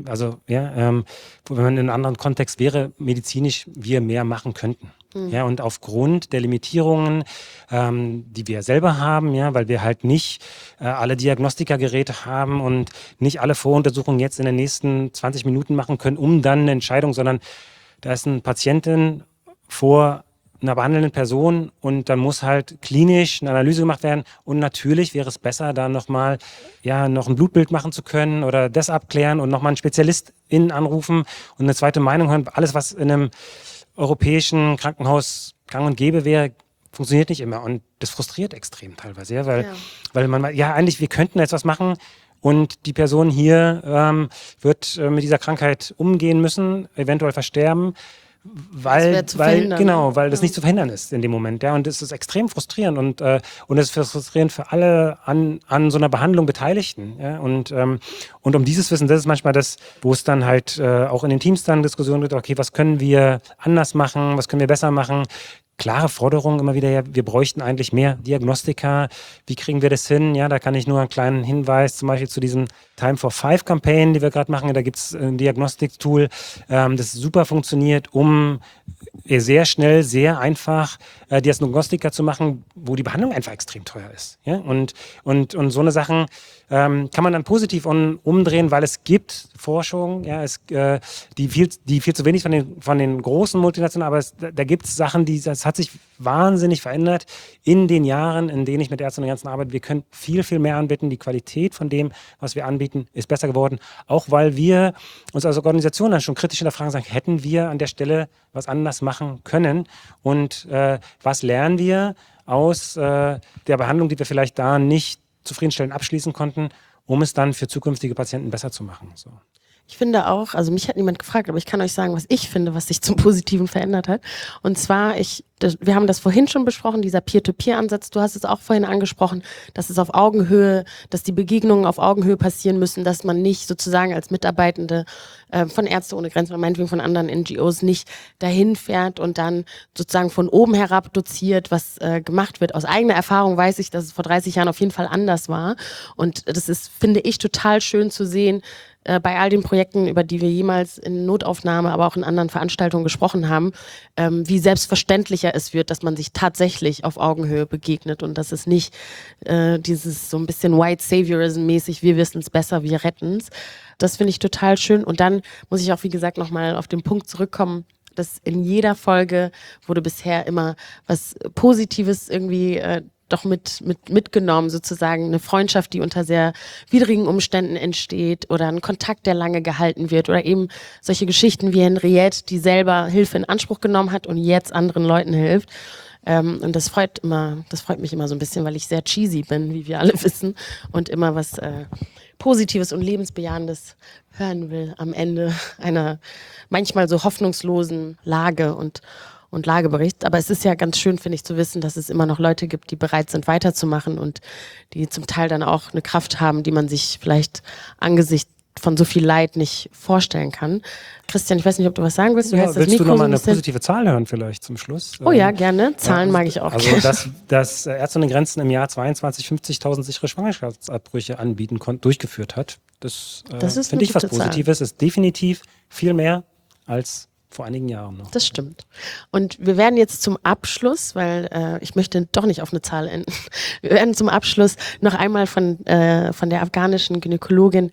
man in einem anderen Kontext wäre, medizinisch wir mehr machen könnten. Ja, und aufgrund der Limitierungen, die wir selber haben, ja, weil wir halt nicht alle Diagnostikergeräte haben und nicht alle Voruntersuchungen jetzt in den nächsten 20 Minuten machen können, um dann eine Entscheidung, sondern da ist eine Patientin vor einer behandelnden Person und dann muss halt klinisch eine Analyse gemacht werden und natürlich wäre es besser, da nochmal noch ein Blutbild machen zu können oder das abklären und nochmal einen SpezialistInnen anrufen und eine zweite Meinung hören. Alles, was in einem europäischen Krankenhaus gang und gäbe wäre, funktioniert nicht immer und das frustriert extrem teilweise, ja, weil man eigentlich, wir könnten jetzt was machen und die Person hier wird mit dieser Krankheit umgehen müssen, eventuell versterben, weil das nicht zu verhindern ist in dem Moment, ja, und es ist extrem frustrierend und es ist frustrierend für alle an so einer Behandlung Beteiligten, ja, und um dieses Wissen, das ist manchmal das, wo es dann halt auch in den Teams dann Diskussionen gibt, okay, was können wir anders machen, was können wir besser machen, klare Forderungen immer wieder, ja, wir bräuchten eigentlich mehr Diagnostiker. Wie kriegen wir das hin? Ja, da kann ich nur einen kleinen Hinweis zum Beispiel zu diesem Time for 5 Campaign, die wir gerade machen. Da gibt es ein Diagnostiktool, das super funktioniert, um sehr schnell, sehr einfach Diagnostika zu machen, wo die Behandlung einfach extrem teuer ist. Ja? Und so eine Sachen kann man dann positiv umdrehen, weil es gibt Forschung, ja, die viel zu wenig von den großen Multinationalen, aber da gibt es Sachen, das hat sich wahnsinnig verändert in den Jahren, in denen ich mit Ärzten und Ärzten arbeite. Wir können viel, viel mehr anbieten. Die Qualität von dem, was wir anbieten, ist besser geworden. Auch weil wir uns als Organisation dann schon kritisch hinterfragen, sagen, hätten wir an der Stelle was anders machen können und was lernen wir aus der Behandlung, die wir vielleicht da nicht zufriedenstellend abschließen konnten, um es dann für zukünftige Patienten besser zu machen. So. Ich finde auch, also mich hat niemand gefragt, aber ich kann euch sagen, was ich finde, was sich zum Positiven verändert hat. Und zwar, wir haben das vorhin schon besprochen, dieser Peer-to-Peer-Ansatz, du hast es auch vorhin angesprochen, dass es auf Augenhöhe, dass die Begegnungen auf Augenhöhe passieren müssen, dass man nicht sozusagen als Mitarbeitende von Ärzte ohne Grenzen oder meinetwegen von anderen NGOs nicht dahin fährt und dann sozusagen von oben herab doziert, was gemacht wird. Aus eigener Erfahrung weiß ich, dass es vor 30 Jahren auf jeden Fall anders war. Und das ist, finde ich, total schön zu sehen, bei all den Projekten, über die wir jemals in Notaufnahme, aber auch in anderen Veranstaltungen gesprochen haben, wie selbstverständlicher es wird, dass man sich tatsächlich auf Augenhöhe begegnet und dass es nicht dieses so ein bisschen White Saviorism-mäßig, wir wissen es besser, wir retten es. Das finde ich total schön. Und dann muss ich auch, wie gesagt, nochmal auf den Punkt zurückkommen, dass in jeder Folge wurde bisher immer was Positives irgendwie doch mitgenommen, sozusagen eine Freundschaft, die unter sehr widrigen Umständen entsteht oder ein Kontakt, der lange gehalten wird oder eben solche Geschichten wie Henriette, die selber Hilfe in Anspruch genommen hat und jetzt anderen Leuten hilft. Und das freut mich immer so ein bisschen, weil ich sehr cheesy bin, wie wir alle wissen und immer was Positives und Lebensbejahendes hören will am Ende einer manchmal so hoffnungslosen Lage und Lagebericht. Aber es ist ja ganz schön, finde ich, zu wissen, dass es immer noch Leute gibt, die bereit sind, weiterzumachen und die zum Teil dann auch eine Kraft haben, die man sich vielleicht angesichts von so viel Leid nicht vorstellen kann. Christian, ich weiß nicht, ob du was sagen willst. Willst du nochmal eine positive Zahl hören vielleicht zum Schluss? Oh ja, gerne. Zahlen mag ich auch gerne. Also, dass Ärzte ohne Grenzen im Jahr 22 50.000 sichere Schwangerschaftsabbrüche durchgeführt hat, das finde ich was Positives. Ist definitiv viel mehr als vor einigen Jahren noch. Das stimmt. Und wir werden jetzt zum Abschluss, weil ich möchte doch nicht auf eine Zahl enden, wir werden zum Abschluss noch einmal von der afghanischen Gynäkologin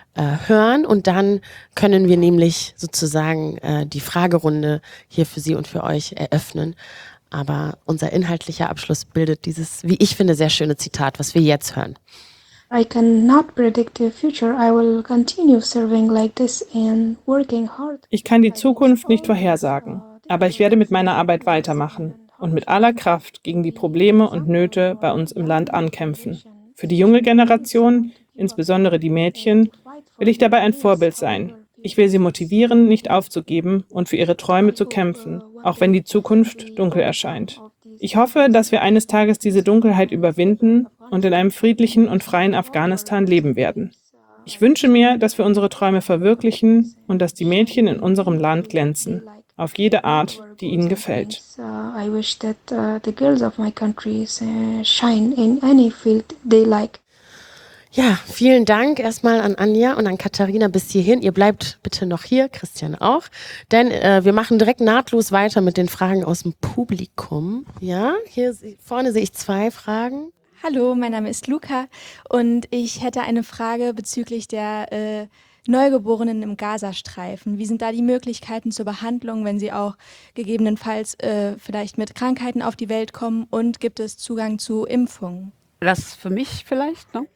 hören und dann können wir nämlich sozusagen die Fragerunde hier für Sie und für euch eröffnen. Aber unser inhaltlicher Abschluss bildet dieses, wie ich finde, sehr schöne Zitat, was wir jetzt hören. I cannot predict the future. I will continue serving like this and working hard. Ich kann die Zukunft nicht vorhersagen, aber ich werde mit meiner Arbeit weitermachen und mit aller Kraft gegen die Probleme und Nöte bei uns im Land ankämpfen. Für die junge Generation, insbesondere die Mädchen, will ich dabei ein Vorbild sein. Ich will sie motivieren, nicht aufzugeben und für ihre Träume zu kämpfen, auch wenn die Zukunft dunkel erscheint. Ich hoffe, dass wir eines Tages diese Dunkelheit überwinden und in einem friedlichen und freien Afghanistan leben werden. Ich wünsche mir, dass wir unsere Träume verwirklichen und dass die Mädchen in unserem Land glänzen, auf jede Art, die ihnen gefällt. I wish that the girls of my country shine in any field they like. Ja, vielen Dank erstmal an Anja und an Katharina bis hierhin. Ihr bleibt bitte noch hier, Christian auch, denn wir machen direkt nahtlos weiter mit den Fragen aus dem Publikum. Ja, hier vorne sehe ich 2 Fragen. Hallo, mein Name ist Luca und ich hätte eine Frage bezüglich der Neugeborenen im Gazastreifen. Wie sind da die Möglichkeiten zur Behandlung, wenn sie auch gegebenenfalls vielleicht mit Krankheiten auf die Welt kommen, und gibt es Zugang zu Impfungen? Das ist für mich vielleicht, ne?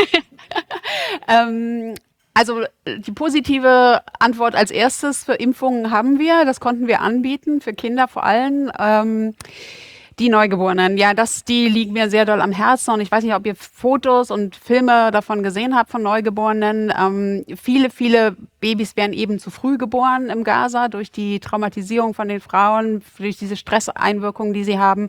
Also die positive Antwort als erstes: für Impfungen haben wir, das konnten wir anbieten, für Kinder vor allem. Die Neugeborenen, ja, die liegen mir sehr doll am Herzen, und ich weiß nicht, ob ihr Fotos und Filme davon gesehen habt von Neugeborenen. Viele Babys werden eben zu früh geboren im Gaza durch die Traumatisierung von den Frauen, durch diese Stresseinwirkungen, die sie haben.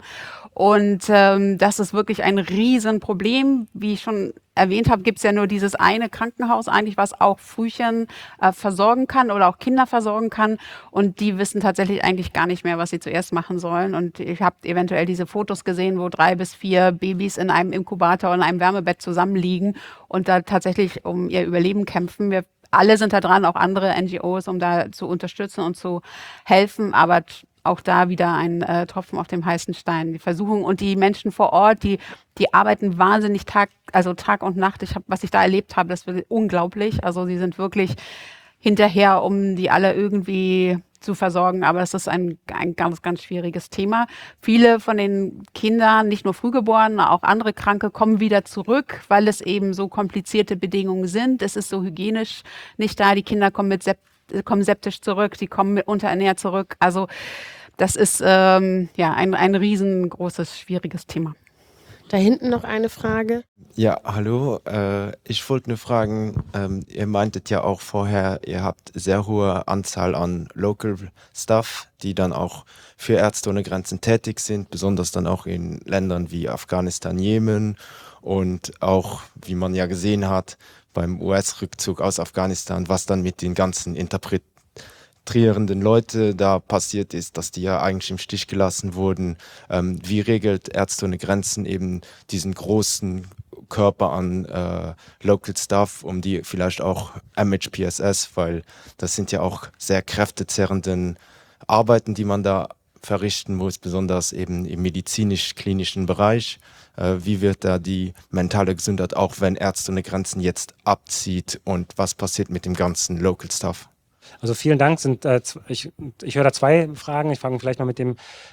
Und das ist wirklich ein Riesenproblem. Wie ich schon erwähnt habe, gibt es ja nur dieses eine Krankenhaus eigentlich, was auch Frühchen versorgen kann oder auch Kinder versorgen kann. Und die wissen tatsächlich eigentlich gar nicht mehr, was sie zuerst machen sollen. Und ihr habt eventuell diese Fotos gesehen, wo 3 bis 4 Babys in einem Inkubator und einem Wärmebett zusammenliegen und da tatsächlich um ihr Überleben kämpfen. Wir alle sind da dran, auch andere NGOs, um da zu unterstützen und zu helfen. Aber auch da wieder ein Tropfen auf dem heißen Stein. Die Versuchung und die Menschen vor Ort, die arbeiten wahnsinnig Tag und Nacht. Was ich da erlebt habe, das ist unglaublich. Also sie sind wirklich hinterher, um die alle irgendwie zu versorgen. Aber es ist ein ganz, ganz schwieriges Thema. Viele von den Kindern, nicht nur Frühgeborene, auch andere Kranke, kommen wieder zurück, weil es eben so komplizierte Bedingungen sind. Es ist so hygienisch nicht da. Die Kinder kommen septisch zurück, die kommen unterernährt zurück. Also das ist ein riesengroßes, schwieriges Thema. Da hinten noch eine Frage. Ja, hallo. Ich wollte nur fragen, ihr meintet ja auch vorher, ihr habt sehr hohe Anzahl an Local Staff, die dann auch für Ärzte ohne Grenzen tätig sind, besonders dann auch in Ländern wie Afghanistan, Jemen und auch, wie man ja gesehen hat, beim US-Rückzug aus Afghanistan, was dann mit den ganzen interpretierenden Leuten da passiert ist, dass die ja eigentlich im Stich gelassen wurden. Wie regelt Ärzte ohne Grenzen eben diesen großen Körper an Local Staff, um die vielleicht auch MHPSS, weil das sind ja auch sehr kräftezerrenden Arbeiten, die man da verrichten muss, besonders eben im medizinisch-klinischen Bereich. Wie wird da die mentale Gesundheit, auch wenn Ärzte ohne Grenzen jetzt abzieht, und was passiert mit dem ganzen Local Staff? Also vielen Dank. Ich höre da 2 Fragen. Ich fange vielleicht mal mit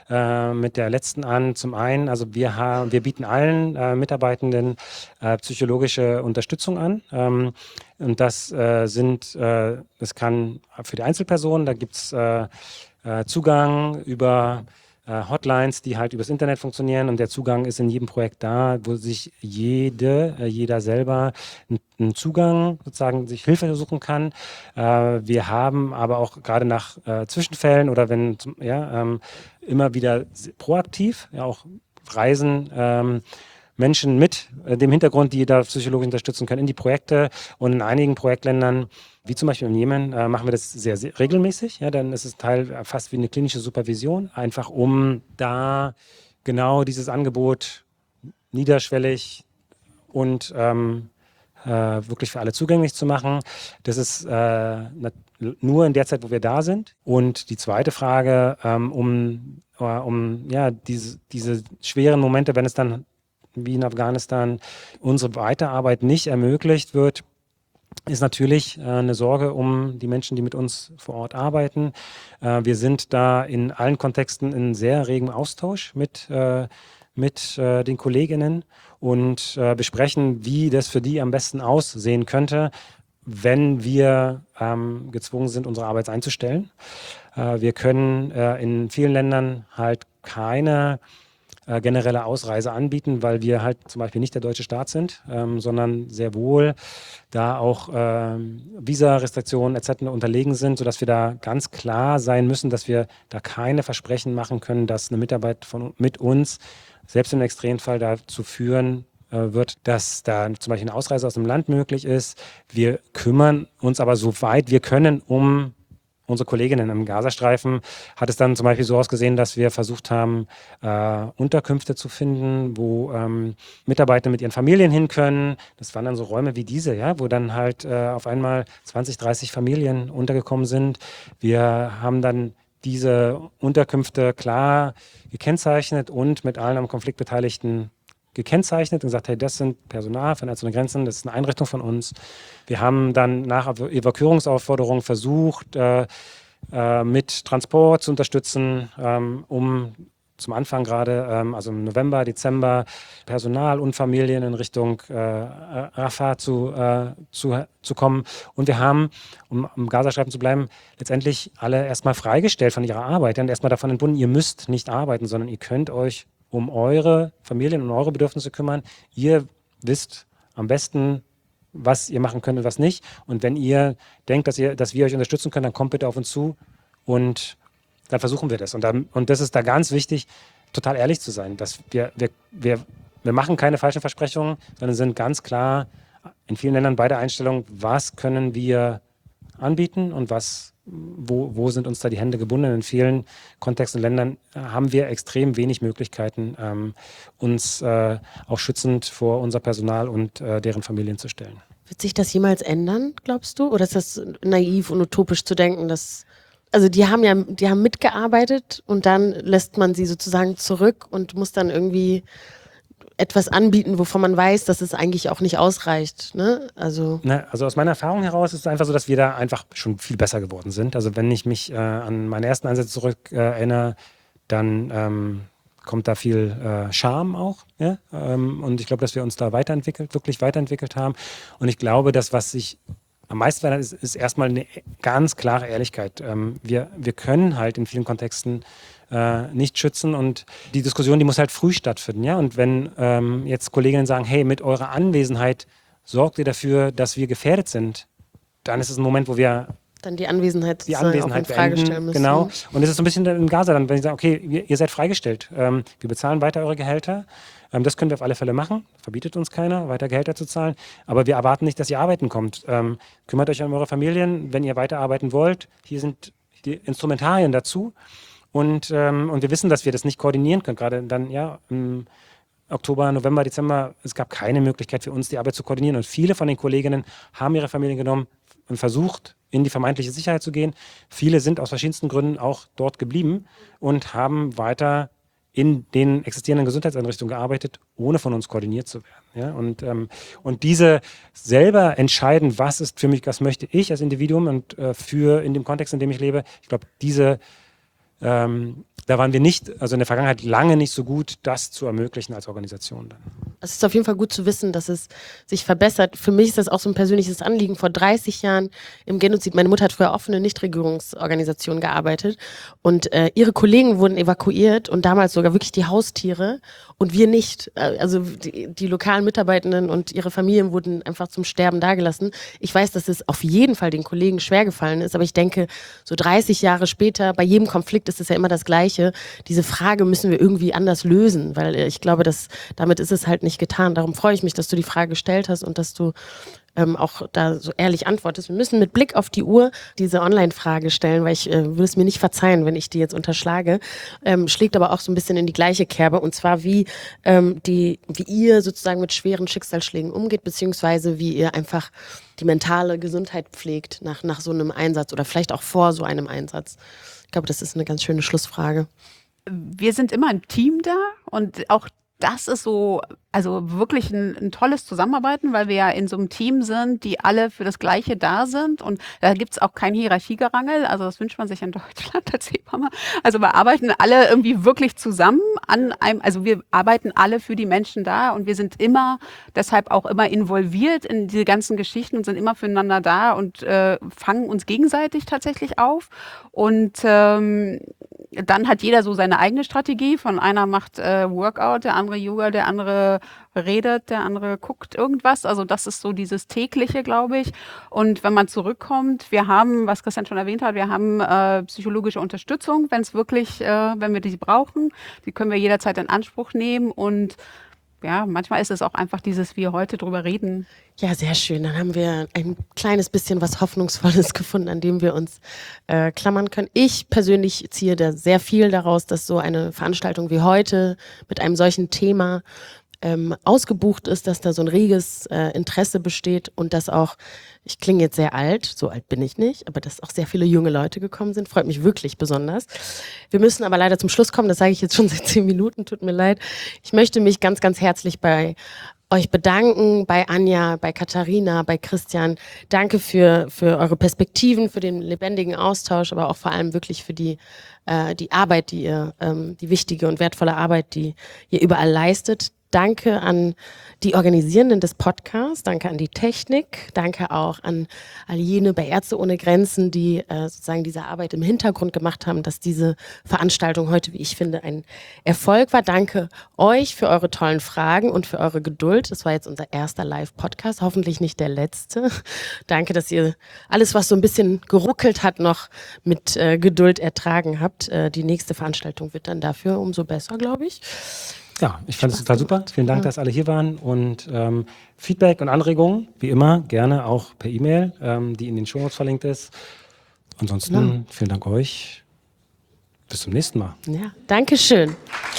der letzten an. Zum einen, also wir bieten allen Mitarbeitenden psychologische Unterstützung an. Und das kann für die Einzelperson, da gibt es Zugang über Hotlines, die halt übers Internet funktionieren, und der Zugang ist in jedem Projekt da, wo sich jeder selber einen Zugang, sozusagen sich Hilfe suchen kann. Wir haben aber auch gerade nach Zwischenfällen oder wenn immer wieder proaktiv auch Reisen Menschen mit dem Hintergrund, die da psychologisch unterstützen können, in die Projekte. Und in einigen Projektländern, wie zum Beispiel in Jemen, machen wir das sehr, sehr regelmäßig. Ja, dann ist es fast wie eine klinische Supervision, einfach um da genau dieses Angebot niederschwellig und wirklich für alle zugänglich zu machen. Das ist nur in der Zeit, wo wir da sind. Und die zweite Frage, diese schweren Momente, wenn es dann wie in Afghanistan unsere Weiterarbeit nicht ermöglicht wird, ist natürlich eine Sorge um die Menschen, die mit uns vor Ort arbeiten. Wir sind da in allen Kontexten in sehr regem Austausch mit den Kolleginnen und besprechen, wie das für die am besten aussehen könnte, wenn wir gezwungen sind, unsere Arbeit einzustellen. Wir können in vielen Ländern halt keine generelle Ausreise anbieten, weil wir halt zum Beispiel nicht der deutsche Staat sind, sondern sehr wohl da auch Visa-Restriktionen etc. unterlegen sind, sodass wir da ganz klar sein müssen, dass wir da keine Versprechen machen können, dass eine Mitarbeit mit uns, selbst im Extremfall, dazu führen wird, dass da zum Beispiel eine Ausreise aus dem Land möglich ist. Wir kümmern uns aber so weit wir können um unsere Kolleginnen im Gazastreifen hat es dann zum Beispiel so ausgesehen, dass wir versucht haben, Unterkünfte zu finden, wo Mitarbeiter mit ihren Familien hin können. Das waren dann so Räume wie diese, ja, wo dann halt auf einmal 20, 30 Familien untergekommen sind. Wir haben dann diese Unterkünfte klar gekennzeichnet und mit allen am Konflikt Beteiligten gekennzeichnet und gesagt, hey, das sind Personal von Ärzte ohne Grenzen, das ist eine Einrichtung von uns. Wir haben dann nach Evakuierungsaufforderungen versucht, mit Transport zu unterstützen, um zum Anfang gerade, also im November, Dezember, Personal und Familien in Richtung Rafah zu kommen. Und wir haben, um im Gazastreifen zu bleiben, letztendlich alle erstmal freigestellt von ihrer Arbeit und erstmal davon entbunden, ihr müsst nicht arbeiten, sondern ihr könnt euch um eure Familien und eure Bedürfnisse kümmern. Ihr wisst am besten, was ihr machen könnt und was nicht. Und wenn ihr denkt, dass wir euch unterstützen können, dann kommt bitte auf uns zu und dann versuchen wir das. Und das ist da ganz wichtig, total ehrlich zu sein, dass wir machen keine falschen Versprechungen, sondern sind ganz klar in vielen Ländern bei der Einstellung, was können wir anbieten und wo sind uns da die Hände gebunden. In vielen Kontexten und Ländern haben wir extrem wenig Möglichkeiten, uns auch schützend vor unser Personal und deren Familien zu stellen. Wird sich das jemals ändern, glaubst du? Oder ist das naiv und utopisch zu denken, dass die haben mitgearbeitet und dann lässt man sie sozusagen zurück und muss dann irgendwie etwas anbieten, wovon man weiß, dass es eigentlich auch nicht ausreicht. Ne? Also aus meiner Erfahrung heraus ist es einfach so, dass wir da einfach schon viel besser geworden sind. Also wenn ich mich an meine ersten Einsätze zurück erinnere, dann kommt da viel Charme auch. Ja? Und ich glaube, dass wir uns da wirklich weiterentwickelt haben. Und ich glaube, dass was sich am meisten verändert, ist erstmal eine ganz klare Ehrlichkeit. Wir können halt in vielen Kontexten nicht schützen und die Diskussion, die muss halt früh stattfinden. Ja? Und wenn jetzt Kolleginnen sagen, hey, mit eurer Anwesenheit sorgt ihr dafür, dass wir gefährdet sind, dann ist es ein Moment, wo wir dann die Anwesenheit auch in Frage stellen müssen. Genau. Und es ist so ein bisschen in Gaza dann, wenn sie sagen, okay, ihr seid freigestellt, wir bezahlen weiter eure Gehälter, das können wir auf alle Fälle machen, verbietet uns keiner, weiter Gehälter zu zahlen, aber wir erwarten nicht, dass ihr arbeiten kommt. Kümmert euch um eure Familien, wenn ihr weiterarbeiten wollt, hier sind die Instrumentarien dazu und wir wissen, dass wir das nicht koordinieren können, gerade dann im Oktober, November, Dezember, es gab keine Möglichkeit für uns, die Arbeit zu koordinieren und viele von den Kolleginnen haben ihre Familien genommen und versucht, in die vermeintliche Sicherheit zu gehen. Viele sind aus verschiedensten Gründen auch dort geblieben und haben weiter in den existierenden Gesundheitseinrichtungen gearbeitet, ohne von uns koordiniert zu werden. Ja? Und diese selber entscheiden, was ist für mich, was möchte ich als Individuum und in dem Kontext, in dem ich lebe, ich glaube, da waren wir nicht, also in der Vergangenheit lange nicht so gut, das zu ermöglichen als Organisation dann. Es ist auf jeden Fall gut zu wissen, dass es sich verbessert. Für mich ist das auch so ein persönliches Anliegen. Vor 30 Jahren im Genozid, meine Mutter hat früher auch für eine Nichtregierungsorganisation gearbeitet und ihre Kollegen wurden evakuiert und damals sogar wirklich die Haustiere und wir nicht. Also die lokalen Mitarbeitenden und ihre Familien wurden einfach zum Sterben dagelassen. Ich weiß, dass es auf jeden Fall den Kollegen schwer gefallen ist, aber ich denke, so 30 Jahre später, bei jedem Konflikt ist es ja immer das Gleiche. Diese Frage müssen wir irgendwie anders lösen, weil ich glaube, dass damit ist es halt nicht getan. Darum freue ich mich, dass du die Frage gestellt hast und dass du auch da so ehrlich antwortest. Wir müssen mit Blick auf die Uhr diese Online-Frage stellen, weil ich würde es mir nicht verzeihen, wenn ich die jetzt unterschlage. Schlägt aber auch so ein bisschen in die gleiche Kerbe und zwar wie ihr sozusagen mit schweren Schicksalsschlägen umgeht, beziehungsweise wie ihr einfach die mentale Gesundheit pflegt nach so einem Einsatz oder vielleicht auch vor so einem Einsatz. Ich glaube, das ist eine ganz schöne Schlussfrage. Wir sind immer ein Team da und auch das ist so, also wirklich ein tolles Zusammenarbeiten, weil wir ja in so einem Team sind, die alle für das Gleiche da sind und da gibt's auch kein Hierarchiegerangel, also das wünscht man sich in Deutschland als Hebamme. Also wir arbeiten alle irgendwie wirklich zusammen also wir arbeiten alle für die Menschen da und wir sind deshalb auch immer involviert in diese ganzen Geschichten und sind immer füreinander da und fangen uns gegenseitig tatsächlich auf und dann hat jeder so seine eigene Strategie. Von einer macht Workout, der andere Yoga, der andere redet, der andere guckt irgendwas. Also das ist so dieses tägliche, glaube ich. Und wenn man zurückkommt, wir haben, was Christian schon erwähnt hat, wir haben psychologische Unterstützung, wenn wir die brauchen. Die können wir jederzeit in Anspruch nehmen und ja, manchmal ist es auch einfach dieses, wie heute drüber reden. Ja, sehr schön. Dann haben wir ein kleines bisschen was Hoffnungsvolles gefunden, an dem wir uns klammern können. Ich persönlich ziehe da sehr viel daraus, dass so eine Veranstaltung wie heute mit einem solchen Thema ausgebucht ist, dass da so ein reges Interesse besteht und dass auch, ich klinge jetzt sehr alt, so alt bin ich nicht, aber dass auch sehr viele junge Leute gekommen sind, freut mich wirklich besonders. Wir müssen aber leider zum Schluss kommen, das sage ich jetzt schon seit 10 Minuten, tut mir leid. Ich möchte mich ganz, ganz herzlich bei euch bedanken, bei Anja, bei Katharina, bei Christian. Danke für eure Perspektiven, für den lebendigen Austausch, aber auch vor allem wirklich für die Arbeit, die ihr, die wichtige und wertvolle Arbeit, die ihr überall leistet. Danke an die Organisierenden des Podcasts, danke an die Technik, danke auch an all jene bei Ärzte ohne Grenzen, die sozusagen diese Arbeit im Hintergrund gemacht haben, dass diese Veranstaltung heute, wie ich finde, ein Erfolg war. Danke euch für eure tollen Fragen und für eure Geduld. Das war jetzt unser erster Live-Podcast, hoffentlich nicht der letzte. Danke, dass ihr alles, was so ein bisschen geruckelt hat, noch mit Geduld ertragen habt. Die nächste Veranstaltung wird dann dafür umso besser, glaube ich. Ja, ich fand es total super. Vielen Dank, dass alle hier waren und Feedback und Anregungen, wie immer, gerne auch per E-Mail, die in den Shownotes verlinkt ist. Ansonsten vielen Dank euch. Bis zum nächsten Mal. Ja, danke schön.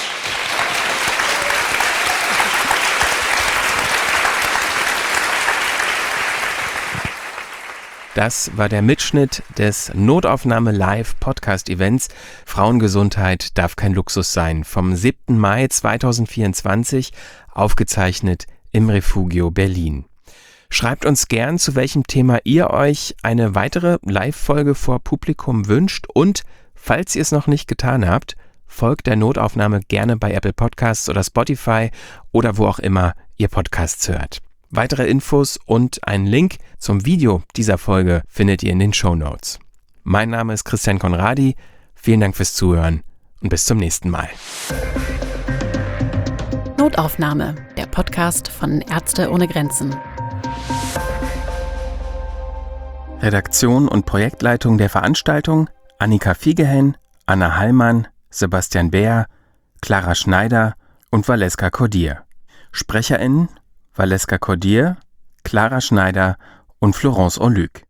Das war der Mitschnitt des Notaufnahme-Live-Podcast-Events Frauengesundheit darf kein Luxus sein vom 7. Mai 2024, aufgezeichnet im Refugio Berlin. Schreibt uns gern, zu welchem Thema ihr euch eine weitere Live-Folge vor Publikum wünscht und, falls ihr es noch nicht getan habt, folgt der Notaufnahme gerne bei Apple Podcasts oder Spotify oder wo auch immer ihr Podcasts hört. Weitere Infos und einen Link zum Video dieser Folge findet ihr in den Shownotes. Mein Name ist Christian Conradi, vielen Dank fürs Zuhören und bis zum nächsten Mal. Notaufnahme, der Podcast von Ärzte ohne Grenzen. Redaktion und Projektleitung der Veranstaltung Annika Viegehen, Anna Hallmann, Sebastian Beer, Clara Schneider und Valeska Cordier. SprecherInnen Valeska Cordier, Clara Schneider und Florence Onluc.